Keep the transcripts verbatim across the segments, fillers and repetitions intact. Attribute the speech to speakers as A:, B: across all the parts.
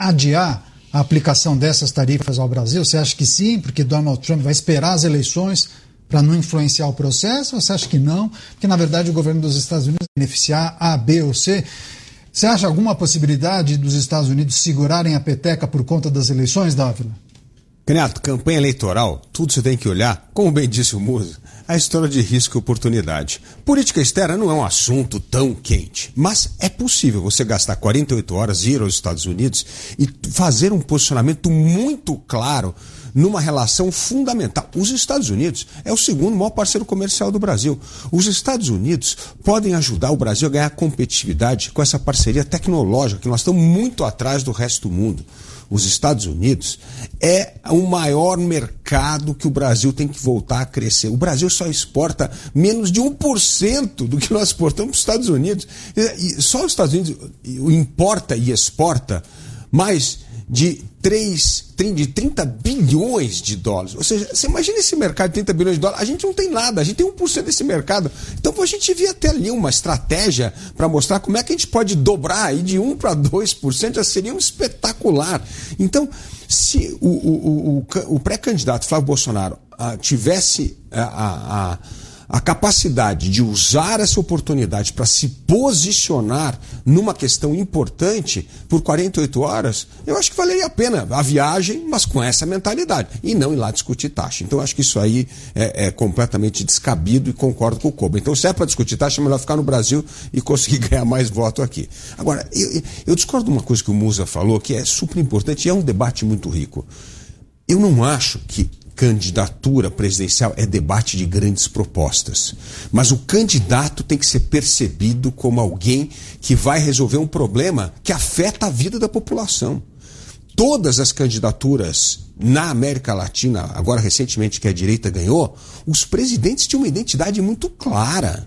A: adiar a aplicação dessas tarifas ao Brasil? Você acha que sim, porque Donald Trump vai esperar as eleições para não influenciar o processo? Ou você acha que não? Porque, na verdade, o governo dos Estados Unidos vai beneficiar A, B ou C. Você acha alguma possibilidade dos Estados Unidos segurarem a peteca por conta das eleições, Dávila?
B: Candidato, campanha eleitoral, tudo você tem que olhar, como bem disse o Musa, a história de risco e oportunidade. Política externa não é um assunto tão quente, mas é possível você gastar quarenta e oito horas, ir aos Estados Unidos e fazer um posicionamento muito claro numa relação fundamental. Os Estados Unidos é o segundo maior parceiro comercial do Brasil. Os Estados Unidos podem ajudar o Brasil a ganhar competitividade com essa parceria tecnológica, que nós estamos muito atrás do resto do mundo. Os Estados Unidos é o maior mercado que o Brasil tem que voltar a crescer. O Brasil só exporta menos de um por cento do que nós exportamos para os Estados Unidos. E só os Estados Unidos importa e exporta mais de, três, de trinta bilhões de dólares. Ou seja, você imagina esse mercado de trinta bilhões de dólares, a gente não tem nada, a gente tem um por cento desse mercado. Então a gente devia ter ali uma estratégia para mostrar como é que a gente pode dobrar aí de um para dois por cento, já seria um espetacular. Então, se o, o, o, o pré-candidato Flávio Bolsonaro ah, tivesse a, a, a a capacidade de usar essa oportunidade para se posicionar numa questão importante por quarenta e oito horas, eu acho que valeria a pena a viagem, mas com essa mentalidade, e não ir lá discutir taxa. Então eu acho que isso aí é, é completamente descabido e concordo com o Koba. Então se é para discutir taxa, é melhor ficar no Brasil e conseguir ganhar mais voto aqui. Agora, eu, eu discordo de uma coisa que o Musa falou, que é super importante e é um debate muito rico. Eu não acho que candidatura presidencial é debate de grandes propostas, mas o candidato tem que ser percebido como alguém que vai resolver um problema que afeta a vida da população. Todas as candidaturas na América Latina, agora recentemente que a direita ganhou, os presidentes tinham uma identidade muito clara.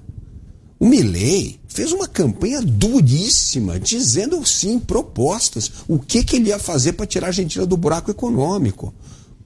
B: O Milei fez uma campanha duríssima, dizendo sim, propostas, o que, que ele ia fazer para tirar a Argentina do buraco econômico.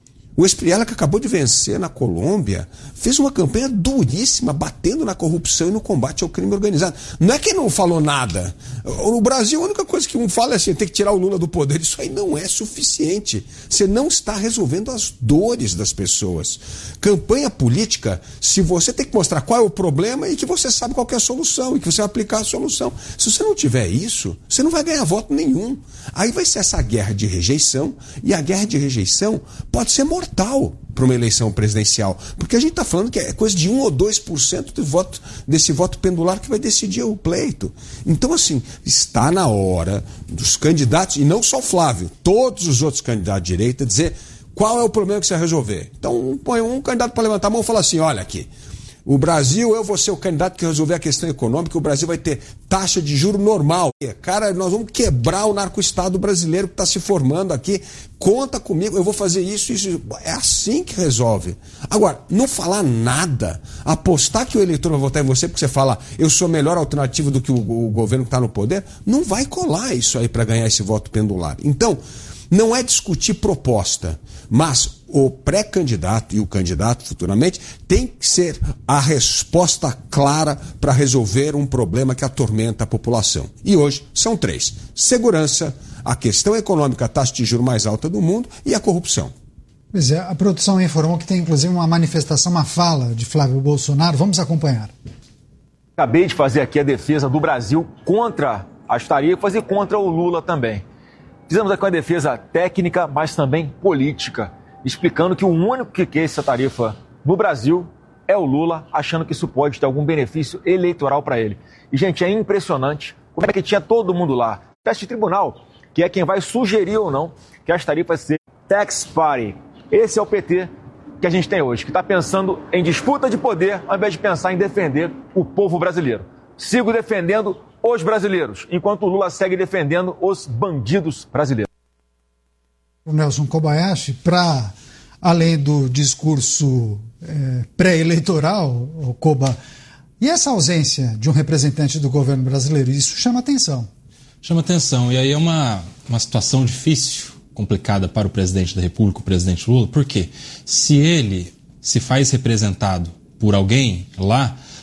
B: O Espriella, que acabou de vencer na Colômbia, fez uma campanha duríssima, batendo na corrupção e no combate ao crime organizado. Não é que não falou nada. No Brasil, a única coisa que um fala é assim, tem que tirar o Lula do poder. Isso aí não é suficiente. Você não está resolvendo as dores das pessoas. Campanha política, se você tem que mostrar qual é o problema e que você sabe qual que é a solução, e que você vai aplicar a solução. Se você não tiver isso, você não vai ganhar voto nenhum. Aí vai ser essa guerra de rejeição, e a guerra de rejeição pode ser mortal para uma eleição presidencial, porque a gente está falando que é coisa de um ou dois por cento do voto, desse voto pendular que vai decidir o pleito. Então, assim, está na hora dos candidatos, e não só o Flávio, todos os outros candidatos de direita, dizer qual é o problema que você vai resolver. Então, põe um candidato para levantar a mão e falar assim, olha aqui, o Brasil, eu vou ser o candidato que resolver a questão econômica, o Brasil vai ter taxa de juro normal. Cara, nós vamos quebrar o narco-estado brasileiro que está se formando aqui. Conta comigo, eu vou fazer isso, isso. É assim que resolve. Agora, não falar nada, apostar que o eleitor vai votar em você porque você fala, eu sou melhor alternativa do que o, o governo que está no poder, não vai colar isso aí para ganhar esse voto pendular. Então, não é discutir proposta, mas o pré-candidato e o candidato futuramente tem que ser a resposta clara para resolver um problema que atormenta a população. E hoje são três: segurança, a questão econômica, a taxa de juros mais alta do mundo e a corrupção.
A: Pois é, a produção informou que tem inclusive uma manifestação, uma fala de Flávio Bolsonaro. Vamos acompanhar.
C: Acabei de fazer aqui a defesa do Brasil contra as tarifas e contra o Lula também. Fizemos aqui uma defesa técnica, mas também política, explicando que o único que quer essa tarifa no Brasil é o Lula, achando que isso pode ter algum benefício eleitoral para ele. E, gente, é impressionante como é que tinha todo mundo lá. Teste de tribunal, que é quem vai sugerir ou não que as tarifas sejam tax party. Esse é o P T que a gente tem hoje, que está pensando em disputa de poder ao invés de pensar em defender o povo brasileiro. Sigo defendendo os brasileiros, enquanto o Lula segue defendendo os bandidos brasileiros.
A: O Nelson Kobayashi, para além do discurso é, pré-eleitoral, o Koba, e essa ausência de um representante do governo brasileiro, isso chama atenção.
D: Chama atenção, e aí é uma, uma situação difícil, complicada para o presidente da República, o presidente Lula, porque se ele se faz representado por alguém lá,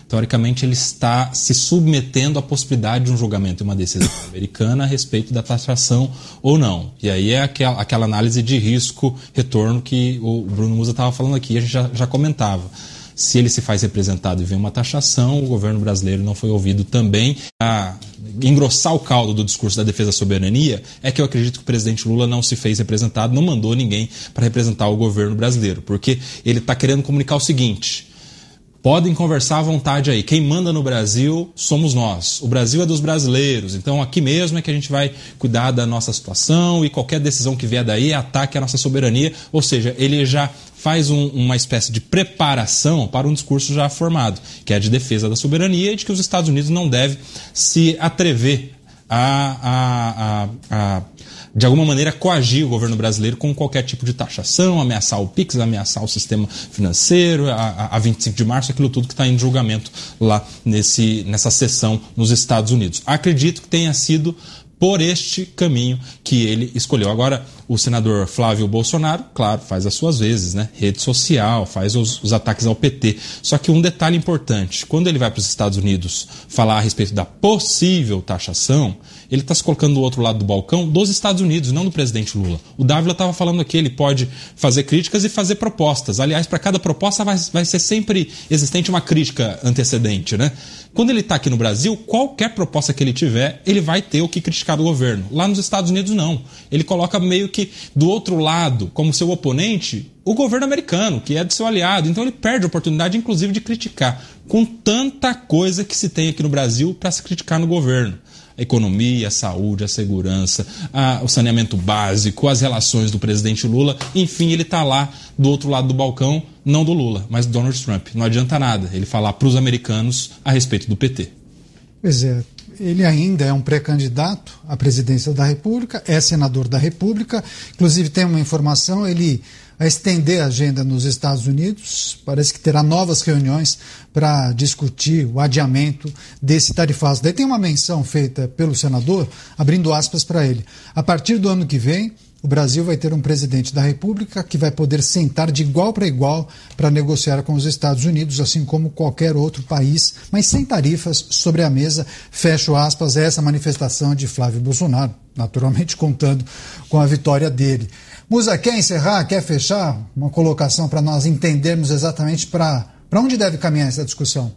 D: teoricamente ele está se submetendo à possibilidade de um julgamento e uma decisão americana a respeito da taxação ou não. E aí é aquela, aquela análise de risco-retorno que o Bruno Musa estava falando aqui, a gente já, já comentava. Se ele se faz representado e vem uma taxação, o governo brasileiro não foi ouvido também. A engrossar o caldo do discurso da defesa da soberania é que eu acredito que o presidente Lula não se fez representado, não mandou ninguém para representar o governo brasileiro, porque ele está querendo comunicar o seguinte: podem conversar à vontade aí, quem manda no Brasil somos nós, o Brasil é dos brasileiros, então aqui mesmo é que a gente vai cuidar da nossa situação e qualquer decisão que vier daí é ataque à nossa soberania, ou seja, ele já faz um, uma espécie de preparação para um discurso já formado, que é de defesa da soberania e de que os Estados Unidos não devem se atrever a, a, a, a de alguma maneira coagir o governo brasileiro com qualquer tipo de taxação, ameaçar o Pix, ameaçar o sistema financeiro, a, a vinte e cinco de março, aquilo tudo que está em julgamento lá nesse, nessa sessão nos Estados Unidos. Acredito que tenha sido por este caminho que ele escolheu. Agora, o senador Flávio Bolsonaro, claro, faz as suas vezes, né? Rede social, faz os, os ataques ao P T. Só que um detalhe importante, quando ele vai para os Estados Unidos falar a respeito da possível taxação, ele está se colocando do outro lado do balcão dos Estados Unidos, não do presidente Lula. O Dávila estava falando aqui, ele pode fazer críticas e fazer propostas. Aliás, para cada proposta vai, vai ser sempre existente uma crítica antecedente, né? Quando ele está aqui no Brasil, qualquer proposta que ele tiver, ele vai ter o que criticar do governo. Lá nos Estados Unidos, não. Ele coloca meio que do outro lado, como seu oponente, o governo americano, que é do seu aliado. Então ele perde a oportunidade, inclusive, de criticar. Com tanta coisa que se tem aqui no Brasil para se criticar no governo. A economia, a saúde, a segurança, a, o saneamento básico, as relações do presidente Lula. Enfim, ele está lá do outro lado do balcão, não do Lula, mas do Donald Trump. Não adianta nada ele falar para os americanos a respeito do P T.
A: Pois é, ele ainda é um pré-candidato à presidência da República, é senador da República. Inclusive tem uma informação, ele vai estender a agenda nos Estados Unidos, parece que terá novas reuniões para discutir o adiamento desse tarifaço. Daí tem uma menção feita pelo senador, abrindo aspas para ele. A partir do ano que vem, o Brasil vai ter um presidente da República que vai poder sentar de igual para igual para negociar com os Estados Unidos, assim como qualquer outro país, mas sem tarifas sobre a mesa. Fecho aspas, essa manifestação de Flávio Bolsonaro, naturalmente contando com a vitória dele. Musa, quer encerrar, quer fechar uma colocação para nós entendermos exatamente para para onde deve caminhar essa discussão?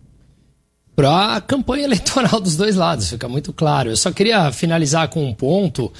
E: Para a campanha eleitoral dos dois lados, fica muito claro. Eu só queria finalizar com um ponto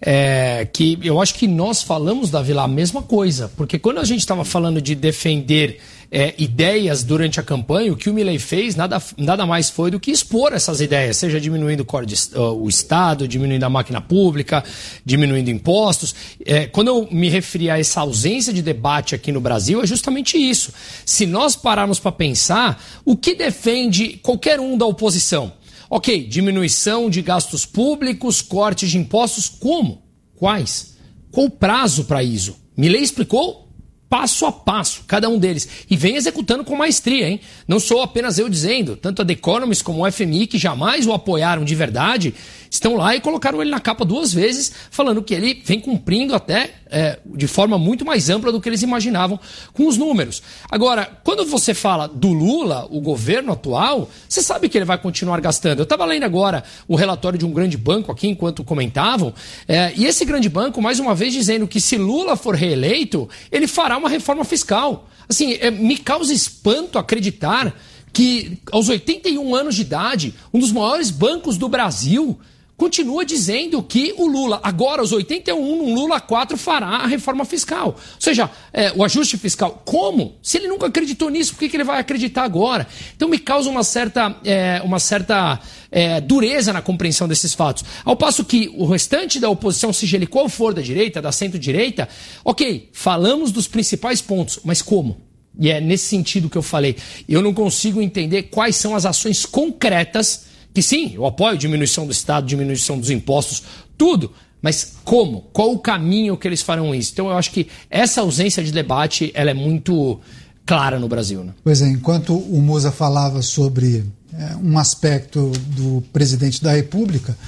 E: é, que eu acho que nós falamos, Davi, lá a mesma coisa, porque quando a gente estava falando de defender é, ideias durante a campanha, o que o Milei fez nada, nada mais foi do que expor essas ideias, seja diminuindo o Estado, diminuindo a máquina pública, diminuindo impostos. É, quando eu me referi a essa ausência de debate aqui no Brasil, é justamente isso. Se nós pararmos para pensar, o que defende qualquer um da oposição? Ok, diminuição de gastos públicos, cortes de impostos, como? Quais? Qual o prazo para isso? Milei explicou passo a passo, cada um deles. E vem executando com maestria, hein? Não sou apenas eu dizendo, tanto a The Economist como o F M I, que jamais o apoiaram de verdade, estão lá e colocaram ele na capa duas vezes, falando que ele vem cumprindo até é, de forma muito mais ampla do que eles imaginavam com os números. Agora, quando você fala do Lula, o governo atual, você sabe que ele vai continuar gastando. Eu estava lendo agora o relatório de um grande banco aqui, enquanto comentavam, é, e esse grande banco, mais uma vez, dizendo que se Lula for reeleito, ele fará uma reforma fiscal. Assim, é, me causa espanto acreditar que aos oitenta e um anos de idade, um dos maiores bancos do Brasil continua dizendo que o Lula, agora aos oitenta e um, um Lula quatro, fará a reforma fiscal. Ou seja, é, o ajuste fiscal. Como? Se ele nunca acreditou nisso, por que, que ele vai acreditar agora? Então me causa uma certa, é, uma certa é, dureza na compreensão desses fatos. Ao passo que o restante da oposição, seja ele qual for da direita, da centro-direita, ok, falamos dos principais pontos, mas como? E é nesse sentido que eu falei. Eu não consigo entender quais são as ações concretas que sim, eu apoio diminuição do Estado, diminuição dos impostos, tudo. Mas como? Qual o caminho que eles farão isso? Então eu acho que essa ausência de debate ela é muito clara no Brasil. Né?
A: Pois é, enquanto o Musa falava sobre é, um aspecto do presidente da República,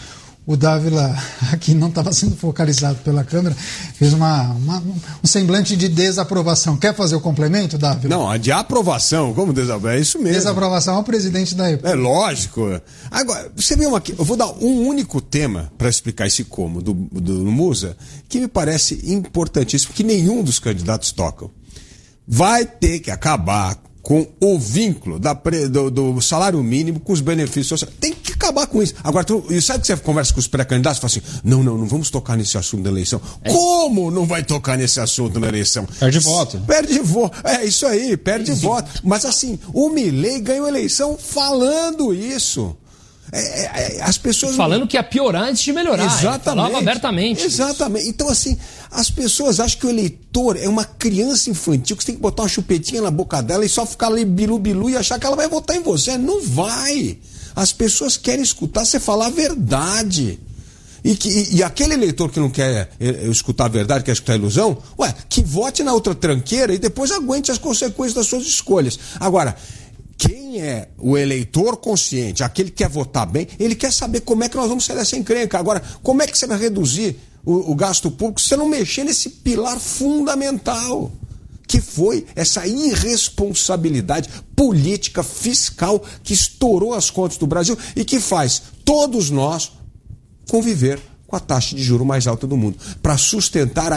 A: o Dávila, aqui não estava sendo focalizado pela câmera, fez uma, uma, um semblante de desaprovação. Quer fazer o complemento, Dávila?
B: Não, a de aprovação, como desaprovação? É isso mesmo.
A: Desaprovação ao presidente da República.
B: É lógico. Agora, você vê uma aqui, eu vou dar um único tema para explicar esse como do, do Musa, que me parece importantíssimo, que nenhum dos candidatos tocam. Vai ter que acabar com o vínculo da pre, do, do salário mínimo com os benefícios sociais. Tem que acabar com isso. Agora, tu, sabe que você conversa com os pré-candidatos e fala assim, não, não, não vamos tocar nesse assunto da eleição. É. Como não vai tocar nesse assunto na eleição?
D: Perde voto.
B: Perde voto. É isso aí, perde é. voto. Mas assim, o Milei ganhou a eleição falando isso. É, é, as pessoas
E: falando que ia piorar antes de melhorar.
B: Exatamente.
E: Falava abertamente.
B: Exatamente. Então, assim, as pessoas acham que o eleitor é uma criança infantil que você tem que botar uma chupetinha na boca dela e só ficar ali bilu-bilu e achar que ela vai votar em você. Não vai. As pessoas querem escutar você falar a verdade. E, que, e, e aquele eleitor que não quer é, escutar a verdade, quer escutar a ilusão, ué, que vote na outra tranqueira e depois aguente as consequências das suas escolhas. Agora, quem é o eleitor consciente, aquele que quer votar bem, ele quer saber como é que nós vamos sair dessa encrenca. Agora, como é que você vai reduzir o, o gasto público se você não mexer nesse pilar fundamental, que foi essa irresponsabilidade política fiscal que estourou as contas do Brasil e que faz todos nós conviver com a taxa de juros mais alta do mundo, para sustentar a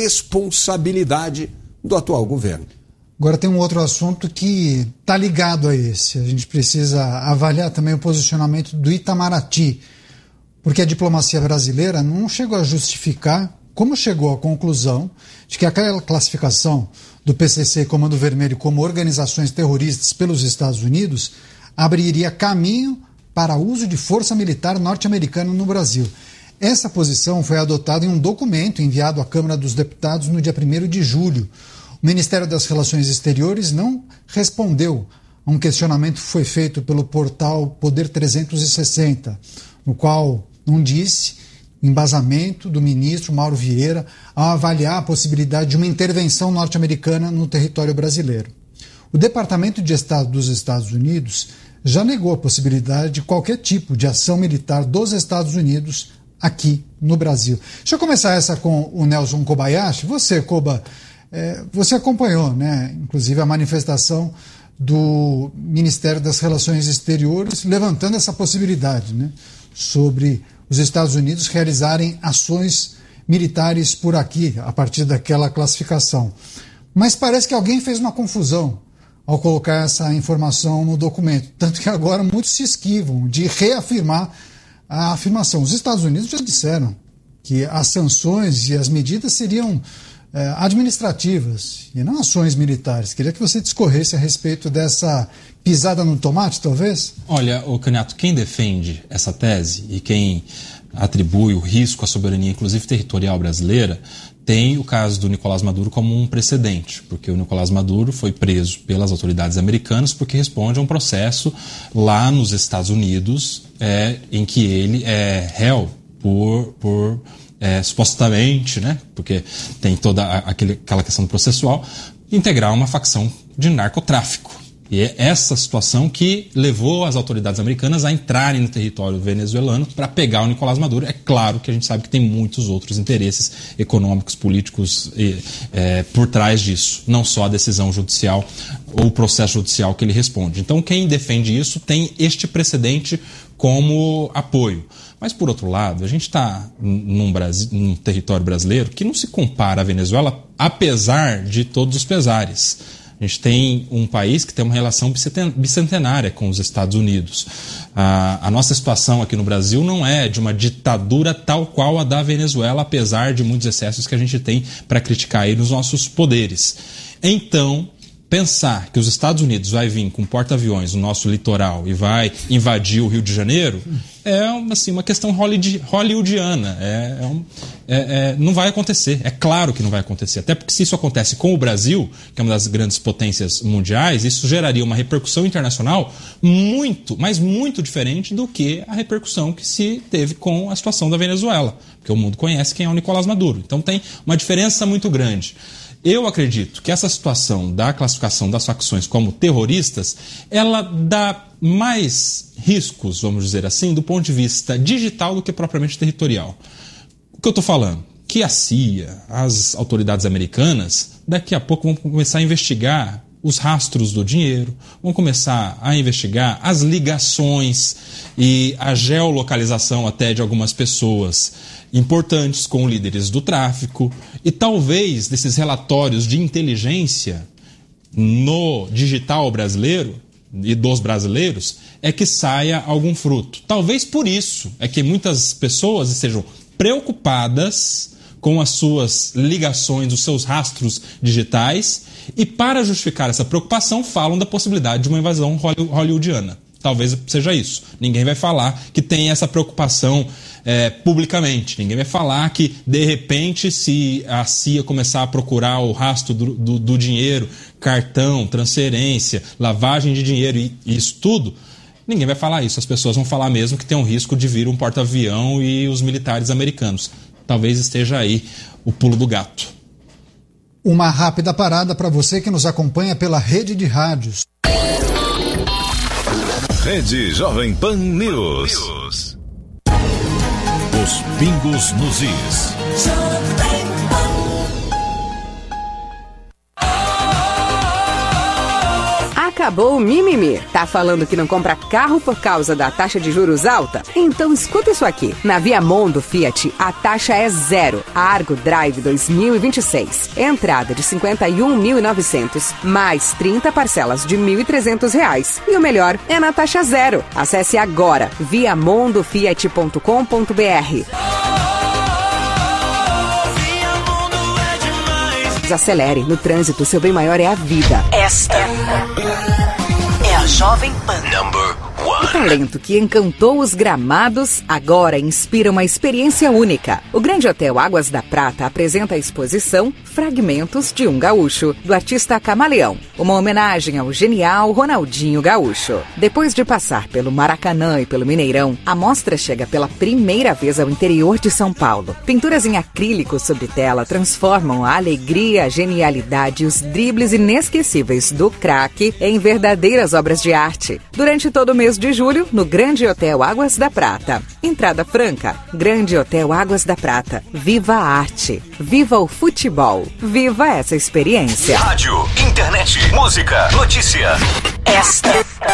B: irresponsabilidade do atual governo.
A: Agora tem um outro assunto que está ligado a esse. A gente precisa avaliar também o posicionamento do Itamaraty, porque a diplomacia brasileira não chegou a justificar, como chegou à conclusão de que aquela classificação do P C C e Comando Vermelho como organizações terroristas pelos Estados Unidos abriria caminho para uso de força militar norte-americana no Brasil. Essa posição foi adotada em um documento enviado à Câmara dos Deputados no dia primeiro de julho. O Ministério das Relações Exteriores não respondeu a um questionamento que foi feito pelo portal Poder trezentos e sessenta, no qual não disse embasamento do ministro Mauro Vieira ao avaliar a possibilidade de uma intervenção norte-americana no território brasileiro. O Departamento de Estado dos Estados Unidos já negou a possibilidade de qualquer tipo de ação militar dos Estados Unidos aqui no Brasil. Deixa eu começar essa com o Nelson Kobayashi. Você, Koba, É, você acompanhou, né, inclusive a manifestação do Ministério das Relações Exteriores levantando essa possibilidade, né, sobre os Estados Unidos realizarem ações militares por aqui, a partir daquela classificação. Mas parece que alguém fez uma confusão ao colocar essa informação no documento, tanto que agora muitos se esquivam de reafirmar a afirmação. Os Estados Unidos já disseram que as sanções e as medidas seriam É, administrativas e não ações militares. Queria que você discorresse a respeito dessa pisada no tomate, talvez?
D: Olha, ô Caniato, quem defende essa tese e quem atribui o risco à soberania, inclusive territorial brasileira, tem o caso do Nicolás Maduro como um precedente, porque o Nicolás Maduro foi preso pelas autoridades americanas porque responde a um processo lá nos Estados Unidos é, em que ele é réu por... por É, supostamente, né, porque tem toda aquele, aquela questão processual, integrar uma facção de narcotráfico. E é essa situação que levou as autoridades americanas a entrarem no território venezuelano para pegar o Nicolás Maduro. É claro que a gente sabe que tem muitos outros interesses econômicos, políticos e, é, por trás disso, não só a decisão judicial ou o processo judicial que ele responde. Então, quem defende isso tem este precedente como apoio. Mas, por outro lado, a gente está num, num território brasileiro que não se compara à Venezuela, apesar de todos os pesares. A gente tem um país que tem uma relação bicentenária com os Estados Unidos. A, a nossa situação aqui no Brasil não é de uma ditadura tal qual a da Venezuela, apesar de muitos excessos que a gente tem para criticar aí nos nossos poderes. Então, pensar que os Estados Unidos vai vir com porta-aviões no nosso litoral e vai invadir o Rio de Janeiro é assim, uma questão hollywoodiana. É, é um, é, é, não vai acontecer. É claro que não vai acontecer. Até porque se isso acontece com o Brasil, que é uma das grandes potências mundiais, isso geraria uma repercussão internacional muito, mas muito diferente do que a repercussão que se teve com a situação da Venezuela. Porque o mundo conhece quem é o Nicolás Maduro. Então tem uma diferença muito grande. Eu acredito que essa situação da classificação das facções como terroristas, ela dá mais riscos, vamos dizer assim, do ponto de vista digital do que propriamente territorial. O que eu estou falando? Que a C I A, as autoridades americanas, daqui a pouco vão começar a investigar os rastros do dinheiro, vão começar a investigar as ligações e a geolocalização até de algumas pessoas importantes com líderes do tráfico, e talvez desses relatórios de inteligência no digital brasileiro e dos brasileiros é que saia algum fruto. Talvez por isso é que muitas pessoas estejam preocupadas com as suas ligações, os seus rastros digitais, e para justificar essa preocupação falam da possibilidade de uma invasão hollywoodiana. Talvez seja isso. Ninguém vai falar que tem essa preocupação é, publicamente. Ninguém vai falar que, de repente, se a C I A começar a procurar o rastro do, do, do dinheiro, cartão, transferência, lavagem de dinheiro e, e isso tudo, ninguém vai falar isso. As pessoas vão falar mesmo que tem um risco de vir um porta-avião e os militares americanos. Talvez esteja aí o pulo do gato.
A: Uma rápida parada para você que nos acompanha pela rede de rádios.
F: Rede Jovem Pan News. Os pingos nos is.
G: Acabou o mimimi. Tá falando que não compra carro por causa da taxa de juros alta? Então escuta isso aqui. Na Viamondo Fiat, a taxa é zero. Argo Drive dois mil e vinte e seis. Entrada de cinquenta e um mil e novecentos, mais trinta parcelas de mil e trezentos reais. E o melhor é na taxa zero. Acesse agora viamondo fiat ponto com ponto b r. Acelere. No trânsito, seu bem maior é a vida.
H: Esta é a Jovem Pan. Number
G: O talento que encantou os gramados agora inspira uma experiência única. O Grande Hotel Águas da Prata apresenta a exposição Fragmentos de um Gaúcho, do artista Camaleão, uma homenagem ao genial Ronaldinho Gaúcho. Depois de passar pelo Maracanã e pelo Mineirão, a mostra chega pela primeira vez ao interior de São Paulo. Pinturas em acrílico sobre tela transformam a alegria, a genialidade e os dribles inesquecíveis do craque em verdadeiras obras de arte. Durante todo o mês de julho, no Grande Hotel Águas da Prata. Entrada franca. Grande Hotel Águas da Prata. Viva a arte. Viva o futebol. Viva essa experiência.
H: Rádio, internet, música, notícia. Esta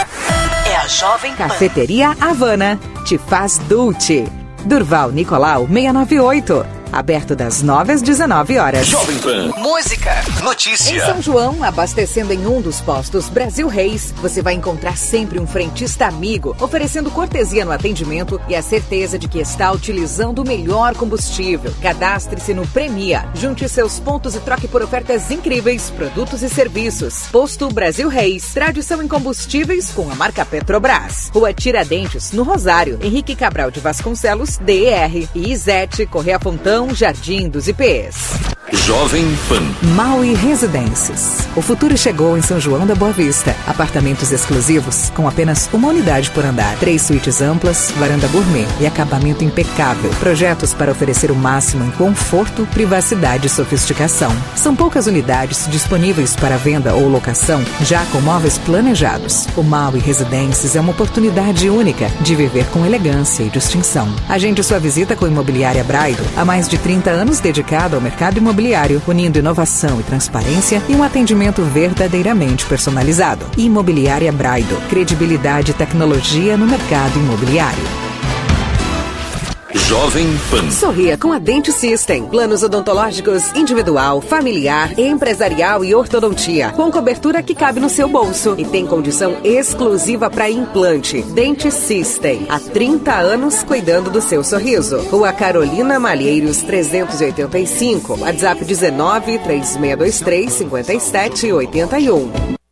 H: é a Jovem Pan.
G: Cafeteria Havana. Te faz Dulce. Durval Nicolau seiscentos e noventa e oito. Aberto das nove às dezenove horas.
H: Jovem Pan. Música, notícia.
G: Em São João, abastecendo em um dos postos Brasil Reis, você vai encontrar sempre um frentista amigo, oferecendo cortesia no atendimento e a certeza de que está utilizando o melhor combustível. Cadastre-se no Premia, junte seus pontos e troque por ofertas incríveis, produtos e serviços. Posto Brasil Reis, tradição em combustíveis com a marca Petrobras. Rua Tiradentes, no Rosário, Henrique Cabral de Vasconcelos, D E R. E Isete, Correia Fontão, Jardim dos I Ps.
H: Jovem Pan.
G: Maui Residências. O futuro chegou em São João da Boa Vista. Apartamentos exclusivos com apenas uma unidade por andar. Três suítes amplas, varanda gourmet e acabamento impecável. Projetos para oferecer o máximo em conforto, privacidade e sofisticação. São poucas unidades disponíveis para venda ou locação, já com móveis planejados. O Maui Residências é uma oportunidade única de viver com elegância e distinção. Agende sua visita com a Imobiliária Braido. Há mais de trinta anos dedicado ao mercado imobiliário, unindo inovação e transparência e um atendimento verdadeiramente personalizado. Imobiliária Braido. Credibilidade e tecnologia no mercado imobiliário.
H: Jovem Pan.
G: Sorria com a Dent System. Planos odontológicos individual, familiar, empresarial e ortodontia. Com cobertura que cabe no seu bolso. E tem condição exclusiva para implante. Dent System. Há trinta anos cuidando do seu sorriso. Rua Carolina Malheiros, trezentos e oitenta e cinco. WhatsApp dezenove, três seis dois três, cinco sete oito um.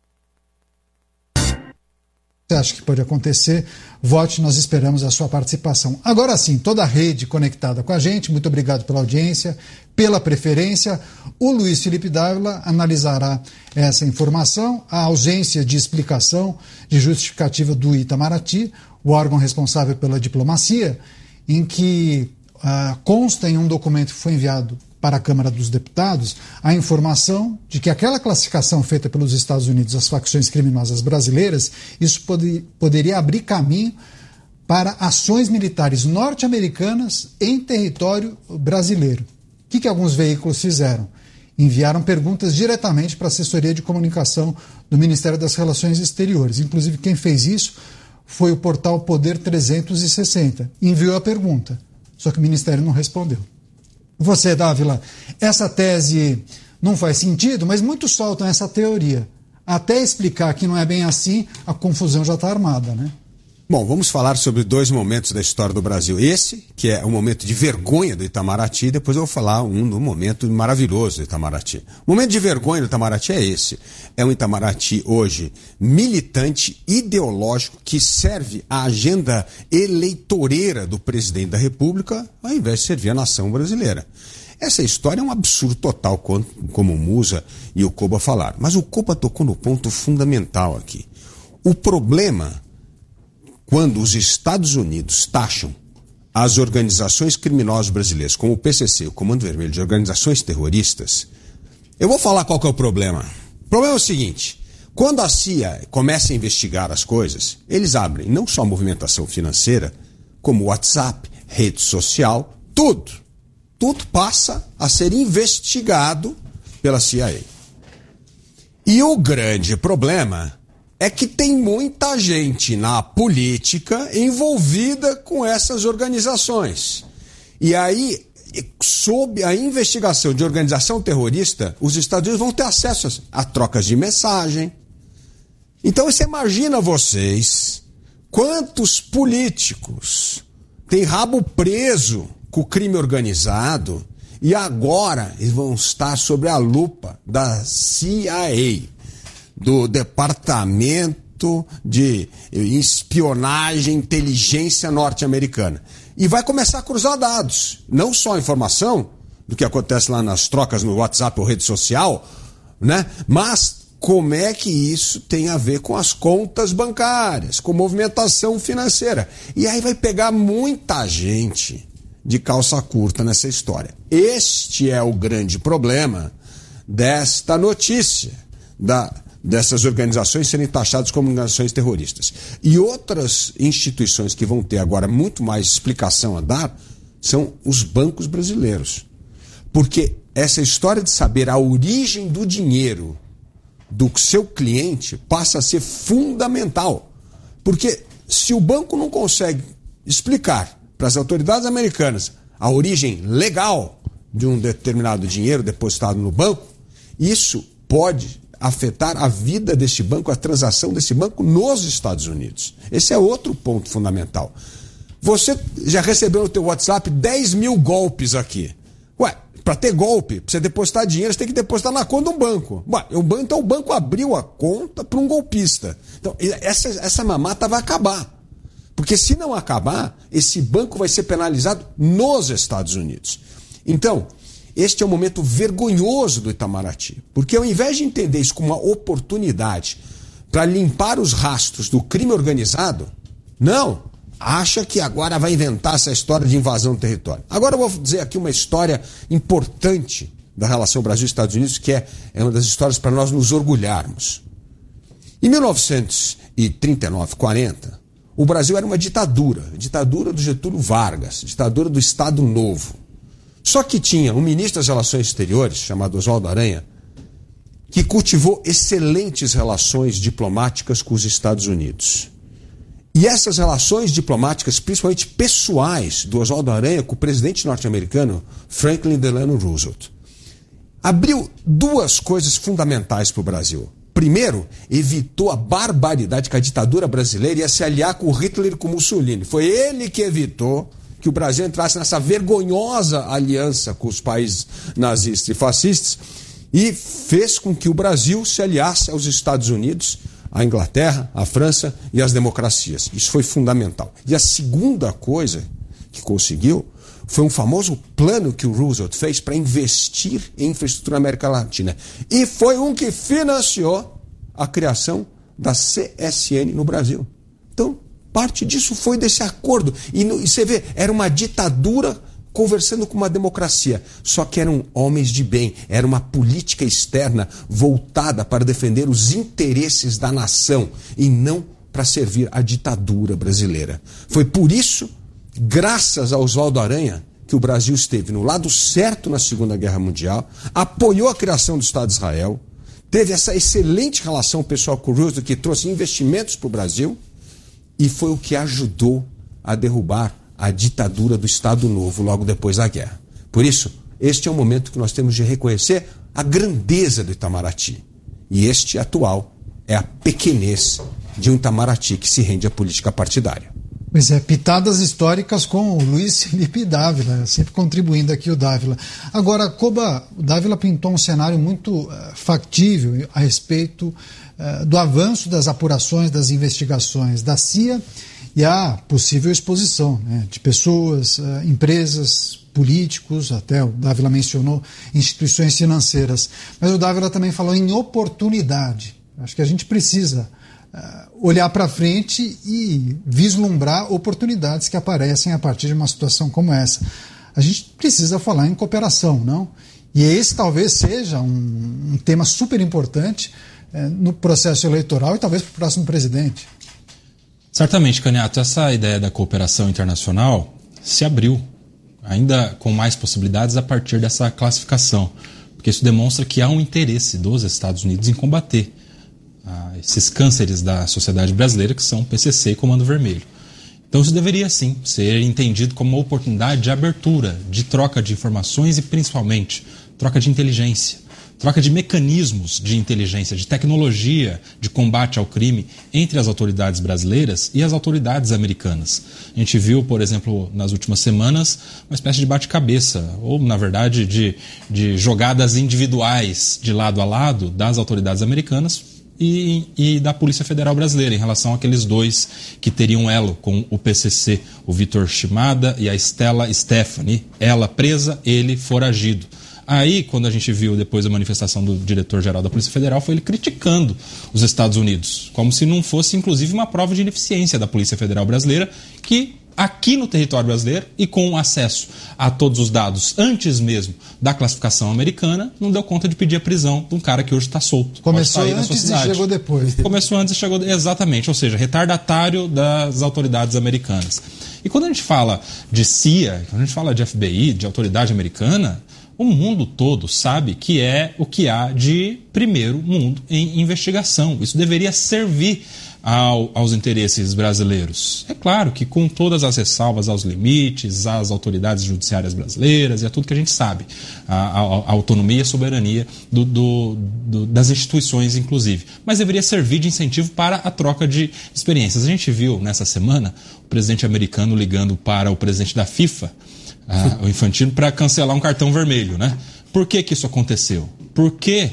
A: Você acha que pode acontecer? Vote, nós esperamos a sua participação. Agora sim, toda a rede conectada com a gente, muito obrigado pela audiência, pela preferência. O Luiz Felipe Dávila analisará essa informação, a ausência de explicação, de justificativa do Itamaraty, o órgão responsável pela diplomacia, em que uh, consta em um documento que foi enviado para a Câmara dos Deputados a informação de que aquela classificação feita pelos Estados Unidos às facções criminosas brasileiras, isso pode, poderia abrir caminho para ações militares norte-americanas em território brasileiro. O que, que alguns veículos fizeram? Enviaram perguntas diretamente para a assessoria de comunicação do Ministério das Relações Exteriores. Inclusive, quem fez isso foi o portal Poder trezentos e sessenta. Enviou a pergunta, só que o Ministério não respondeu. Você, Dávila, essa tese não faz sentido, mas muitos soltam essa teoria. Até explicar que não é bem assim, a confusão já está armada, né?
B: Bom, vamos falar sobre dois momentos da história do Brasil. Esse, que é o momento de vergonha do Itamaraty, depois eu vou falar um do momento maravilhoso do Itamaraty. O momento de vergonha do Itamaraty é esse. É um Itamaraty hoje militante, ideológico, que serve à agenda eleitoreira do presidente da República, ao invés de servir a nação brasileira. Essa história é um absurdo total, como o Musa e o Koba falaram. Mas o Koba tocou no ponto fundamental aqui. O problema, quando os Estados Unidos taxam as organizações criminosas brasileiras, como o P C C, o Comando Vermelho, de organizações terroristas, eu vou falar qual que é o problema. O problema é o seguinte: quando a C I A começa a investigar as coisas, eles abrem não só a movimentação financeira, como WhatsApp, rede social, tudo. Tudo passa a ser investigado pela C I A. E o grande problema é que tem muita gente na política envolvida com essas organizações. E aí, sob a investigação de organização terrorista, os Estados Unidos vão ter acesso a trocas de mensagem. Então você imagina vocês quantos políticos têm rabo preso com o crime organizado e agora eles vão estar sob a lupa da C I A, do Departamento de Espionagem e Inteligência Norte-Americana. E vai começar a cruzar dados, não só a informação do que acontece lá nas trocas no WhatsApp ou rede social, né? Mas como é que isso tem a ver com as contas bancárias, com movimentação financeira. E aí vai pegar muita gente de calça curta nessa história. Este é o grande problema desta notícia, da dessas organizações serem taxadas como organizações terroristas. E outras instituições que vão ter agora muito mais explicação a dar são os bancos brasileiros. Porque essa história de saber a origem do dinheiro do seu cliente passa a ser fundamental. Porque se o banco não consegue explicar para as autoridades americanas a origem legal de um determinado dinheiro depositado no banco, isso pode afetar a vida desse banco, a transação desse banco nos Estados Unidos. Esse é outro ponto fundamental. Você já recebeu no teu WhatsApp dez mil golpes aqui. Ué, para ter golpe, para você depositar dinheiro, você tem que depositar na conta de um banco. Ué, o banco, então o banco abriu a conta para um golpista. Então essa, essa mamata vai acabar. Porque se não acabar, esse banco vai ser penalizado nos Estados Unidos. Então, este é um momento vergonhoso do Itamaraty, porque ao invés de entender isso como uma oportunidade para limpar os rastros do crime organizado, não, acha que agora vai inventar essa história de invasão do território. Agora eu vou dizer aqui uma história importante da relação Brasil-Estados Unidos, que é, é uma das histórias para nós nos orgulharmos. Em mil novecentos e trinta e nove, quarenta, o Brasil era uma ditadura, ditadura do Getúlio Vargas, ditadura do Estado Novo. Só que tinha um ministro das Relações Exteriores, chamado Oswaldo Aranha, que cultivou excelentes relações diplomáticas com os Estados Unidos. E essas relações diplomáticas, principalmente pessoais, do Oswaldo Aranha com o presidente norte-americano Franklin Delano Roosevelt, abriu duas coisas fundamentais para o Brasil. Primeiro, evitou a barbaridade que a ditadura brasileira ia se aliar com o Hitler e com o Mussolini. Foi ele que evitou que o Brasil entrasse nessa vergonhosa aliança com os países nazistas e fascistas e fez com que o Brasil se aliasse aos Estados Unidos, à Inglaterra, à França e às democracias. Isso foi fundamental. E a segunda coisa que conseguiu foi um famoso plano que o Roosevelt fez para investir em infraestrutura na América Latina. E foi um que financiou a criação da C S N no Brasil. Então, parte disso foi desse acordo. E, no, e você vê, era uma ditadura conversando com uma democracia, só que eram homens de bem, era uma política externa voltada para defender os interesses da nação e não para servir a ditadura brasileira. Foi por isso, graças a Oswaldo Aranha, que o Brasil esteve no lado certo na Segunda Guerra Mundial, apoiou a criação do Estado de Israel, teve essa excelente relação pessoal com o Roosevelt, que trouxe investimentos para o Brasil, e foi o que ajudou a derrubar a ditadura do Estado Novo logo depois da guerra. Por isso, este é o momento que nós temos de reconhecer a grandeza do Itamaraty. E este atual é a pequenez de um Itamaraty que se rende à política partidária.
A: Pois é, pitadas históricas com o Luiz Felipe Dávila, sempre contribuindo aqui o Dávila. Agora, Koba, o Dávila pintou um cenário muito uh, factível a respeito uh, do avanço das apurações, das investigações da C I A e a possível exposição, né, de pessoas, uh, empresas, políticos, até o Dávila mencionou instituições financeiras. Mas o Dávila também falou em oportunidade. Acho que a gente precisa uh, olhar para frente e vislumbrar oportunidades que aparecem a partir de uma situação como essa. A gente precisa falar em cooperação, não? E esse talvez seja um, um tema super importante uh, no processo eleitoral e talvez para o próximo presidente.
D: Certamente, Caniato, essa ideia da cooperação internacional se abriu, ainda com mais possibilidades a partir dessa classificação, porque isso demonstra que há um interesse dos Estados Unidos em combater ah, esses cânceres da sociedade brasileira, que são o P C C e Comando Vermelho. Então isso deveria, sim, ser entendido como uma oportunidade de abertura, de troca de informações e, principalmente, troca de inteligência. Troca de mecanismos de inteligência, de tecnologia de combate ao crime entre as autoridades brasileiras e as autoridades americanas. A gente viu, por exemplo, nas últimas semanas, uma espécie de bate-cabeça, ou, na verdade, de, de jogadas individuais de lado a lado das autoridades americanas e, e da Polícia Federal Brasileira, em relação àqueles dois que teriam elo com o P C C, o Vitor Shimada e a Stella Stephanie, ela presa, ele foragido. Aí, quando a gente viu depois a manifestação do diretor-geral da Polícia Federal, foi ele criticando os Estados Unidos, como se não fosse, inclusive, uma prova de ineficiência da Polícia Federal brasileira, que aqui no território brasileiro e com acesso a todos os dados antes mesmo da classificação americana, não deu conta de pedir a prisão de um cara que hoje está solto.
A: Começou antes e chegou depois.
D: Começou antes e chegou... Exatamente, ou seja, retardatário das autoridades americanas. E quando a gente fala de C I A, quando a gente fala de F B I, de autoridade americana, o mundo todo sabe que é o que há de primeiro mundo em investigação. Isso deveria servir ao, aos interesses brasileiros. É claro que com todas as ressalvas aos limites, às autoridades judiciárias brasileiras e a tudo que a gente sabe, a, a, a autonomia e a soberania do, do, do, das instituições, inclusive. Mas deveria servir de incentivo para a troca de experiências. A gente viu nessa semana o presidente americano ligando para o presidente da FIFA, Ah, o Infantino, para cancelar um cartão vermelho, né? Por que que isso aconteceu? Porque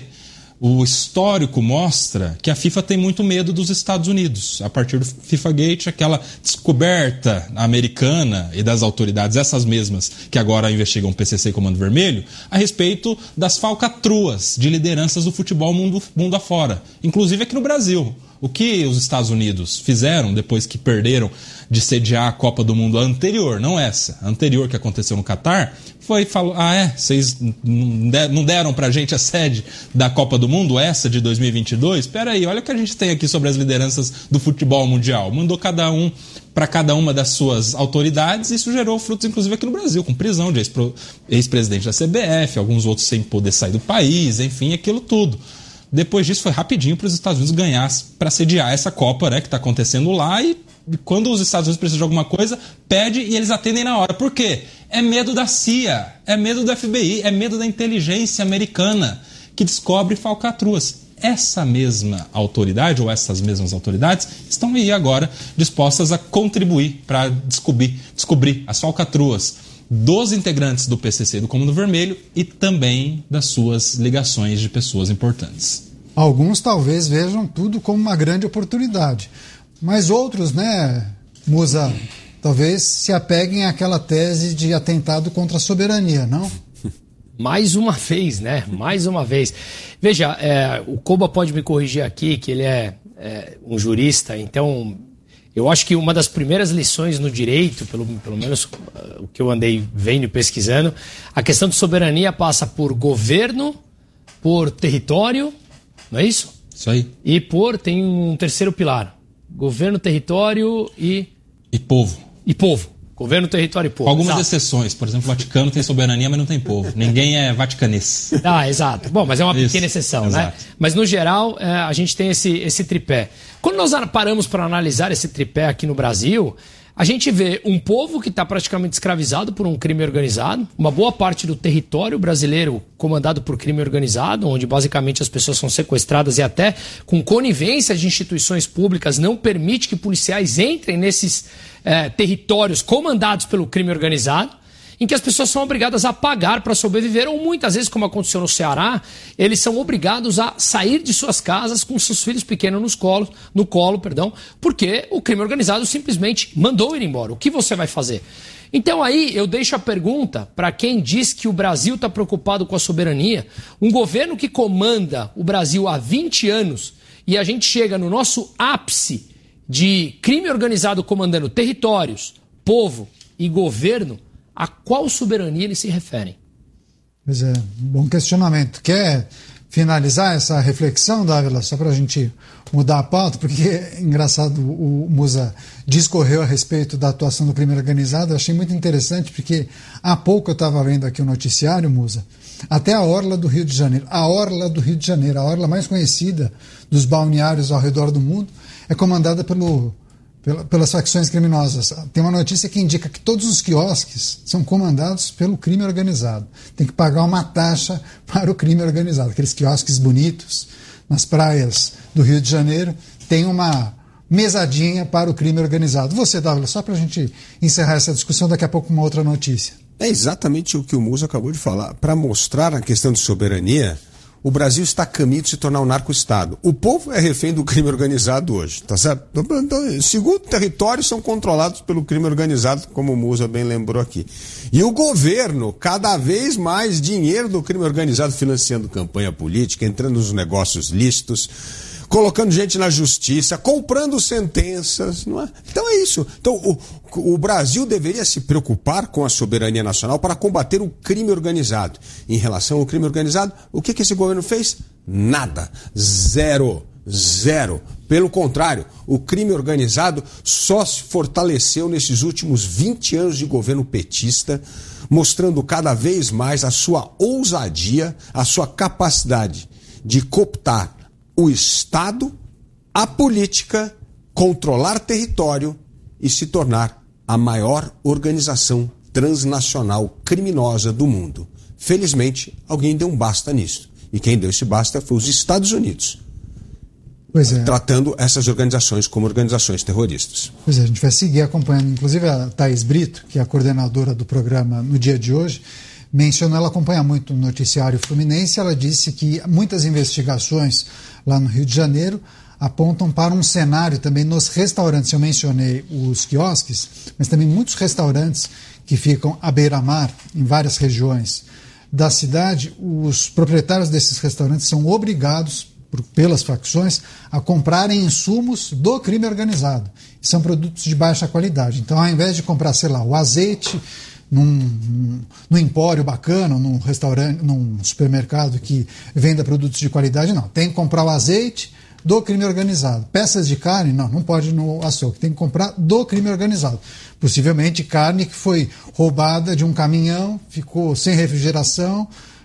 D: o histórico mostra que a FIFA tem muito medo dos Estados Unidos. A partir do FIFA Gate, aquela descoberta americana e das autoridades, essas mesmas que agora investigam o P C C e Comando Vermelho, a respeito das falcatruas de lideranças do futebol mundo, mundo afora, inclusive aqui no Brasil. O que os Estados Unidos fizeram depois que perderam de sediar a Copa do Mundo anterior, não essa, a anterior que aconteceu no Catar, foi falou, ah é, vocês não deram pra gente a sede da Copa do Mundo, essa de dois mil e vinte e dois? Espera aí, olha o que a gente tem aqui sobre as lideranças do futebol mundial. Mandou cada um para cada uma das suas autoridades, e isso gerou frutos, inclusive, aqui no Brasil, com prisão de ex-presidente da C B F, alguns outros sem poder sair do país, enfim, aquilo tudo. Depois disso foi rapidinho para os Estados Unidos ganhar, para sediar essa Copa, né, que está acontecendo lá, e quando os Estados Unidos precisam de alguma coisa, pede e eles atendem na hora. Por quê? É medo da C I A, é medo do F B I, é medo da inteligência americana que descobre falcatruas. Essa mesma autoridade, ou essas mesmas autoridades, estão aí agora dispostas a contribuir para descobrir, descobrir as falcatruas dos integrantes do P C C e do Comando Vermelho e também das suas ligações de pessoas importantes.
A: Alguns talvez vejam tudo como uma grande oportunidade, mas outros, né, Musa, talvez se apeguem àquela tese de atentado contra a soberania, não?
E: Mais uma vez, né? Mais uma vez. Veja, é, o Koba pode me corrigir aqui, que ele é, é um jurista, então... Eu acho que uma das primeiras lições no direito, pelo, pelo menos o que eu andei vendo e pesquisando, a questão de soberania passa por governo, por território, não é isso?
D: Isso aí.
E: E por, tem um terceiro pilar, governo, território e...
D: E povo.
E: E povo. Governo, território e povo.
D: Com algumas
E: exato.
D: exceções. Por exemplo, o Vaticano tem soberania, mas não tem povo. Ninguém é vaticanês.
E: Ah, exato. Bom, mas é uma
D: Isso,
E: pequena exceção,
D: exato.
E: né? Mas, no geral, é, a gente tem esse, esse tripé. Quando nós paramos para analisar esse tripé aqui no Brasil, a gente vê um povo que está praticamente escravizado por um crime organizado, uma boa parte do território brasileiro comandado por crime organizado, onde basicamente as pessoas são sequestradas e até com conivência de instituições públicas não permite que policiais entrem nesses é, territórios comandados pelo crime organizado, em que as pessoas são obrigadas a pagar para sobreviver, ou muitas vezes, como aconteceu no Ceará, eles são obrigados a sair de suas casas com seus filhos pequenos nos colo, no colo, perdão, porque o crime organizado simplesmente mandou ir embora. O que você vai fazer? Então aí eu deixo a pergunta para quem diz que o Brasil está preocupado com a soberania, um governo que comanda o Brasil há vinte anos e a gente chega no nosso ápice de crime organizado comandando territórios, povo e governo, a qual soberania eles se referem?
A: Pois é, bom questionamento. Quer finalizar essa reflexão, Dávila, só para a gente mudar a pauta? Porque é engraçado, o Musa discorreu a respeito da atuação do crime organizado. Eu achei muito interessante, porque há pouco eu estava vendo aqui o noticiário, Musa, até a orla do Rio de Janeiro. A orla do Rio de Janeiro, a orla mais conhecida dos balneários ao redor do mundo, é comandada pelo... pelas facções criminosas. Tem uma notícia que indica que todos os quiosques são comandados pelo crime organizado. Tem que pagar uma taxa para o crime organizado. Aqueles quiosques bonitos nas praias do Rio de Janeiro tem uma mesadinha para o crime organizado. Você, Dávila, só para a gente encerrar essa discussão, daqui a pouco uma outra notícia.
B: É exatamente o que o Musa acabou de falar. Para mostrar a questão de soberania, o Brasil está a caminho de se tornar um narco-estado. O povo é refém do crime organizado hoje, tá certo? Então, segundo territórios são controlados pelo crime organizado, como o Musa bem lembrou aqui. E o governo, cada vez mais dinheiro do crime organizado financiando campanha política, entrando nos negócios lícitos, colocando gente na justiça, comprando sentenças, não é? Então é isso. Então o, o Brasil deveria se preocupar com a soberania nacional para combater o crime organizado. Em relação ao crime organizado, o que, que esse governo fez? Nada. Zero. Zero. Pelo contrário, o crime organizado só se fortaleceu nesses últimos vinte anos de governo petista, mostrando cada vez mais a sua ousadia, a sua capacidade de cooptar o Estado, a política, controlar território e se tornar a maior organização transnacional criminosa do mundo. Felizmente, alguém deu um basta nisso. E quem deu esse basta foi os Estados Unidos,
A: pois é.
B: tratando essas organizações como organizações terroristas.
A: Pois é, a gente vai seguir acompanhando. Inclusive a Thaís Brito, que é a coordenadora do programa no dia de hoje, mencionou, ela acompanha muito o noticiário fluminense, ela disse que muitas investigações lá no Rio de Janeiro apontam para um cenário também nos restaurantes. Eu mencionei os quiosques, mas também muitos restaurantes que ficam à beira-mar, em várias regiões da cidade. Os proprietários desses restaurantes são obrigados, por, pelas facções, a comprarem insumos do crime organizado. São produtos de baixa qualidade. Então, ao invés de comprar, sei lá, o azeite num, num, num empório bacana, num restaurante, num supermercado que venda produtos de qualidade, não. Tem que comprar o azeite do crime organizado. Peças de carne, não, não pode ir no açougue. Tem que comprar do crime organizado. Possivelmente carne que foi roubada de um caminhão, ficou sem refrigeração,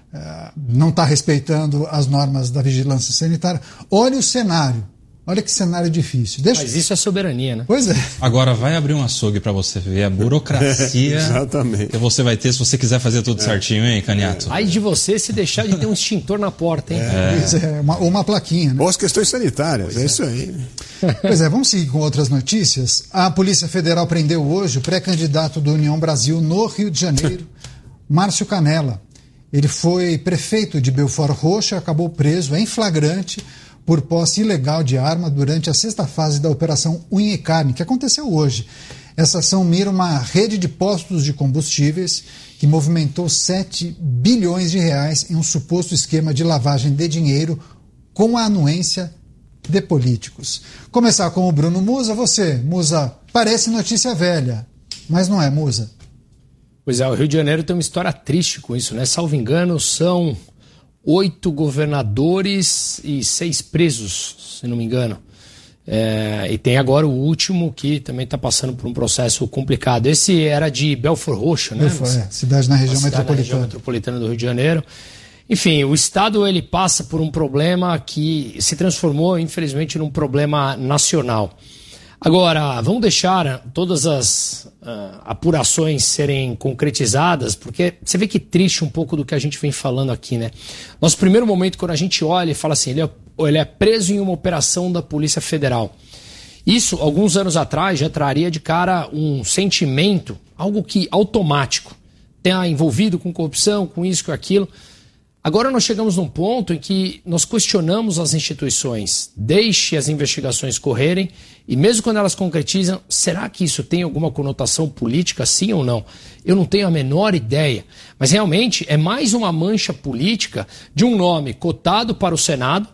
A: não está respeitando as normas da vigilância sanitária. Olha o cenário. Olha que cenário difícil. Deixa...
E: Mas isso é soberania, né?
A: Pois é.
D: Agora vai abrir um açougue para você ver a burocracia
B: Exatamente.
D: que você vai ter se você quiser fazer tudo é. certinho, hein, Caniato?
E: Aí de você se deixar de ter um extintor na porta, hein?
A: É. Pois é, uma, uma plaquinha, né?
B: Ou as questões sanitárias, pois é, é isso aí.
A: Pois é, vamos seguir com outras notícias. A Polícia Federal prendeu hoje o pré-candidato do União Brasil no Rio de Janeiro, Márcio Canella. Ele foi prefeito de Belford Roxo e acabou preso em flagrante por posse ilegal de arma durante a sexta fase da Operação Unha e Carne, que aconteceu hoje. Essa ação mira uma rede de postos de combustíveis que movimentou sete bilhões de reais em um suposto esquema de lavagem de dinheiro com a anuência de políticos. Começar com o Bruno Musa. Você, Musa, parece notícia velha, mas não é, Musa?
E: Pois é, o Rio de Janeiro tem uma história triste com isso, né? Salvo engano, são oito governadores e seis presos, se não me engano. É, e tem agora o último que também está passando por um processo complicado. Esse era de Belford Roxo, né?
A: Belford, é, cidade na região
E: cidade
A: metropolitana.
E: Na região metropolitana do Rio de Janeiro. Enfim, o Estado ele passa por um problema que se transformou, infelizmente, num problema nacional. Agora, vamos deixar todas as uh, apurações serem concretizadas, porque você vê que triste um pouco do que a gente vem falando aqui, né? Nosso primeiro momento, quando a gente olha e fala assim, ele é, ele é preso em uma operação da Polícia Federal. Isso, alguns anos atrás, já traria de cara um sentimento, algo que automático, tenha envolvido com corrupção, com isso, com aquilo. Agora nós chegamos num ponto em que nós questionamos as instituições, deixe as investigações correrem e mesmo quando elas concretizam, será que isso tem alguma conotação política, sim ou não? Eu não tenho a menor ideia, mas realmente é mais uma mancha política de um nome cotado para o Senado.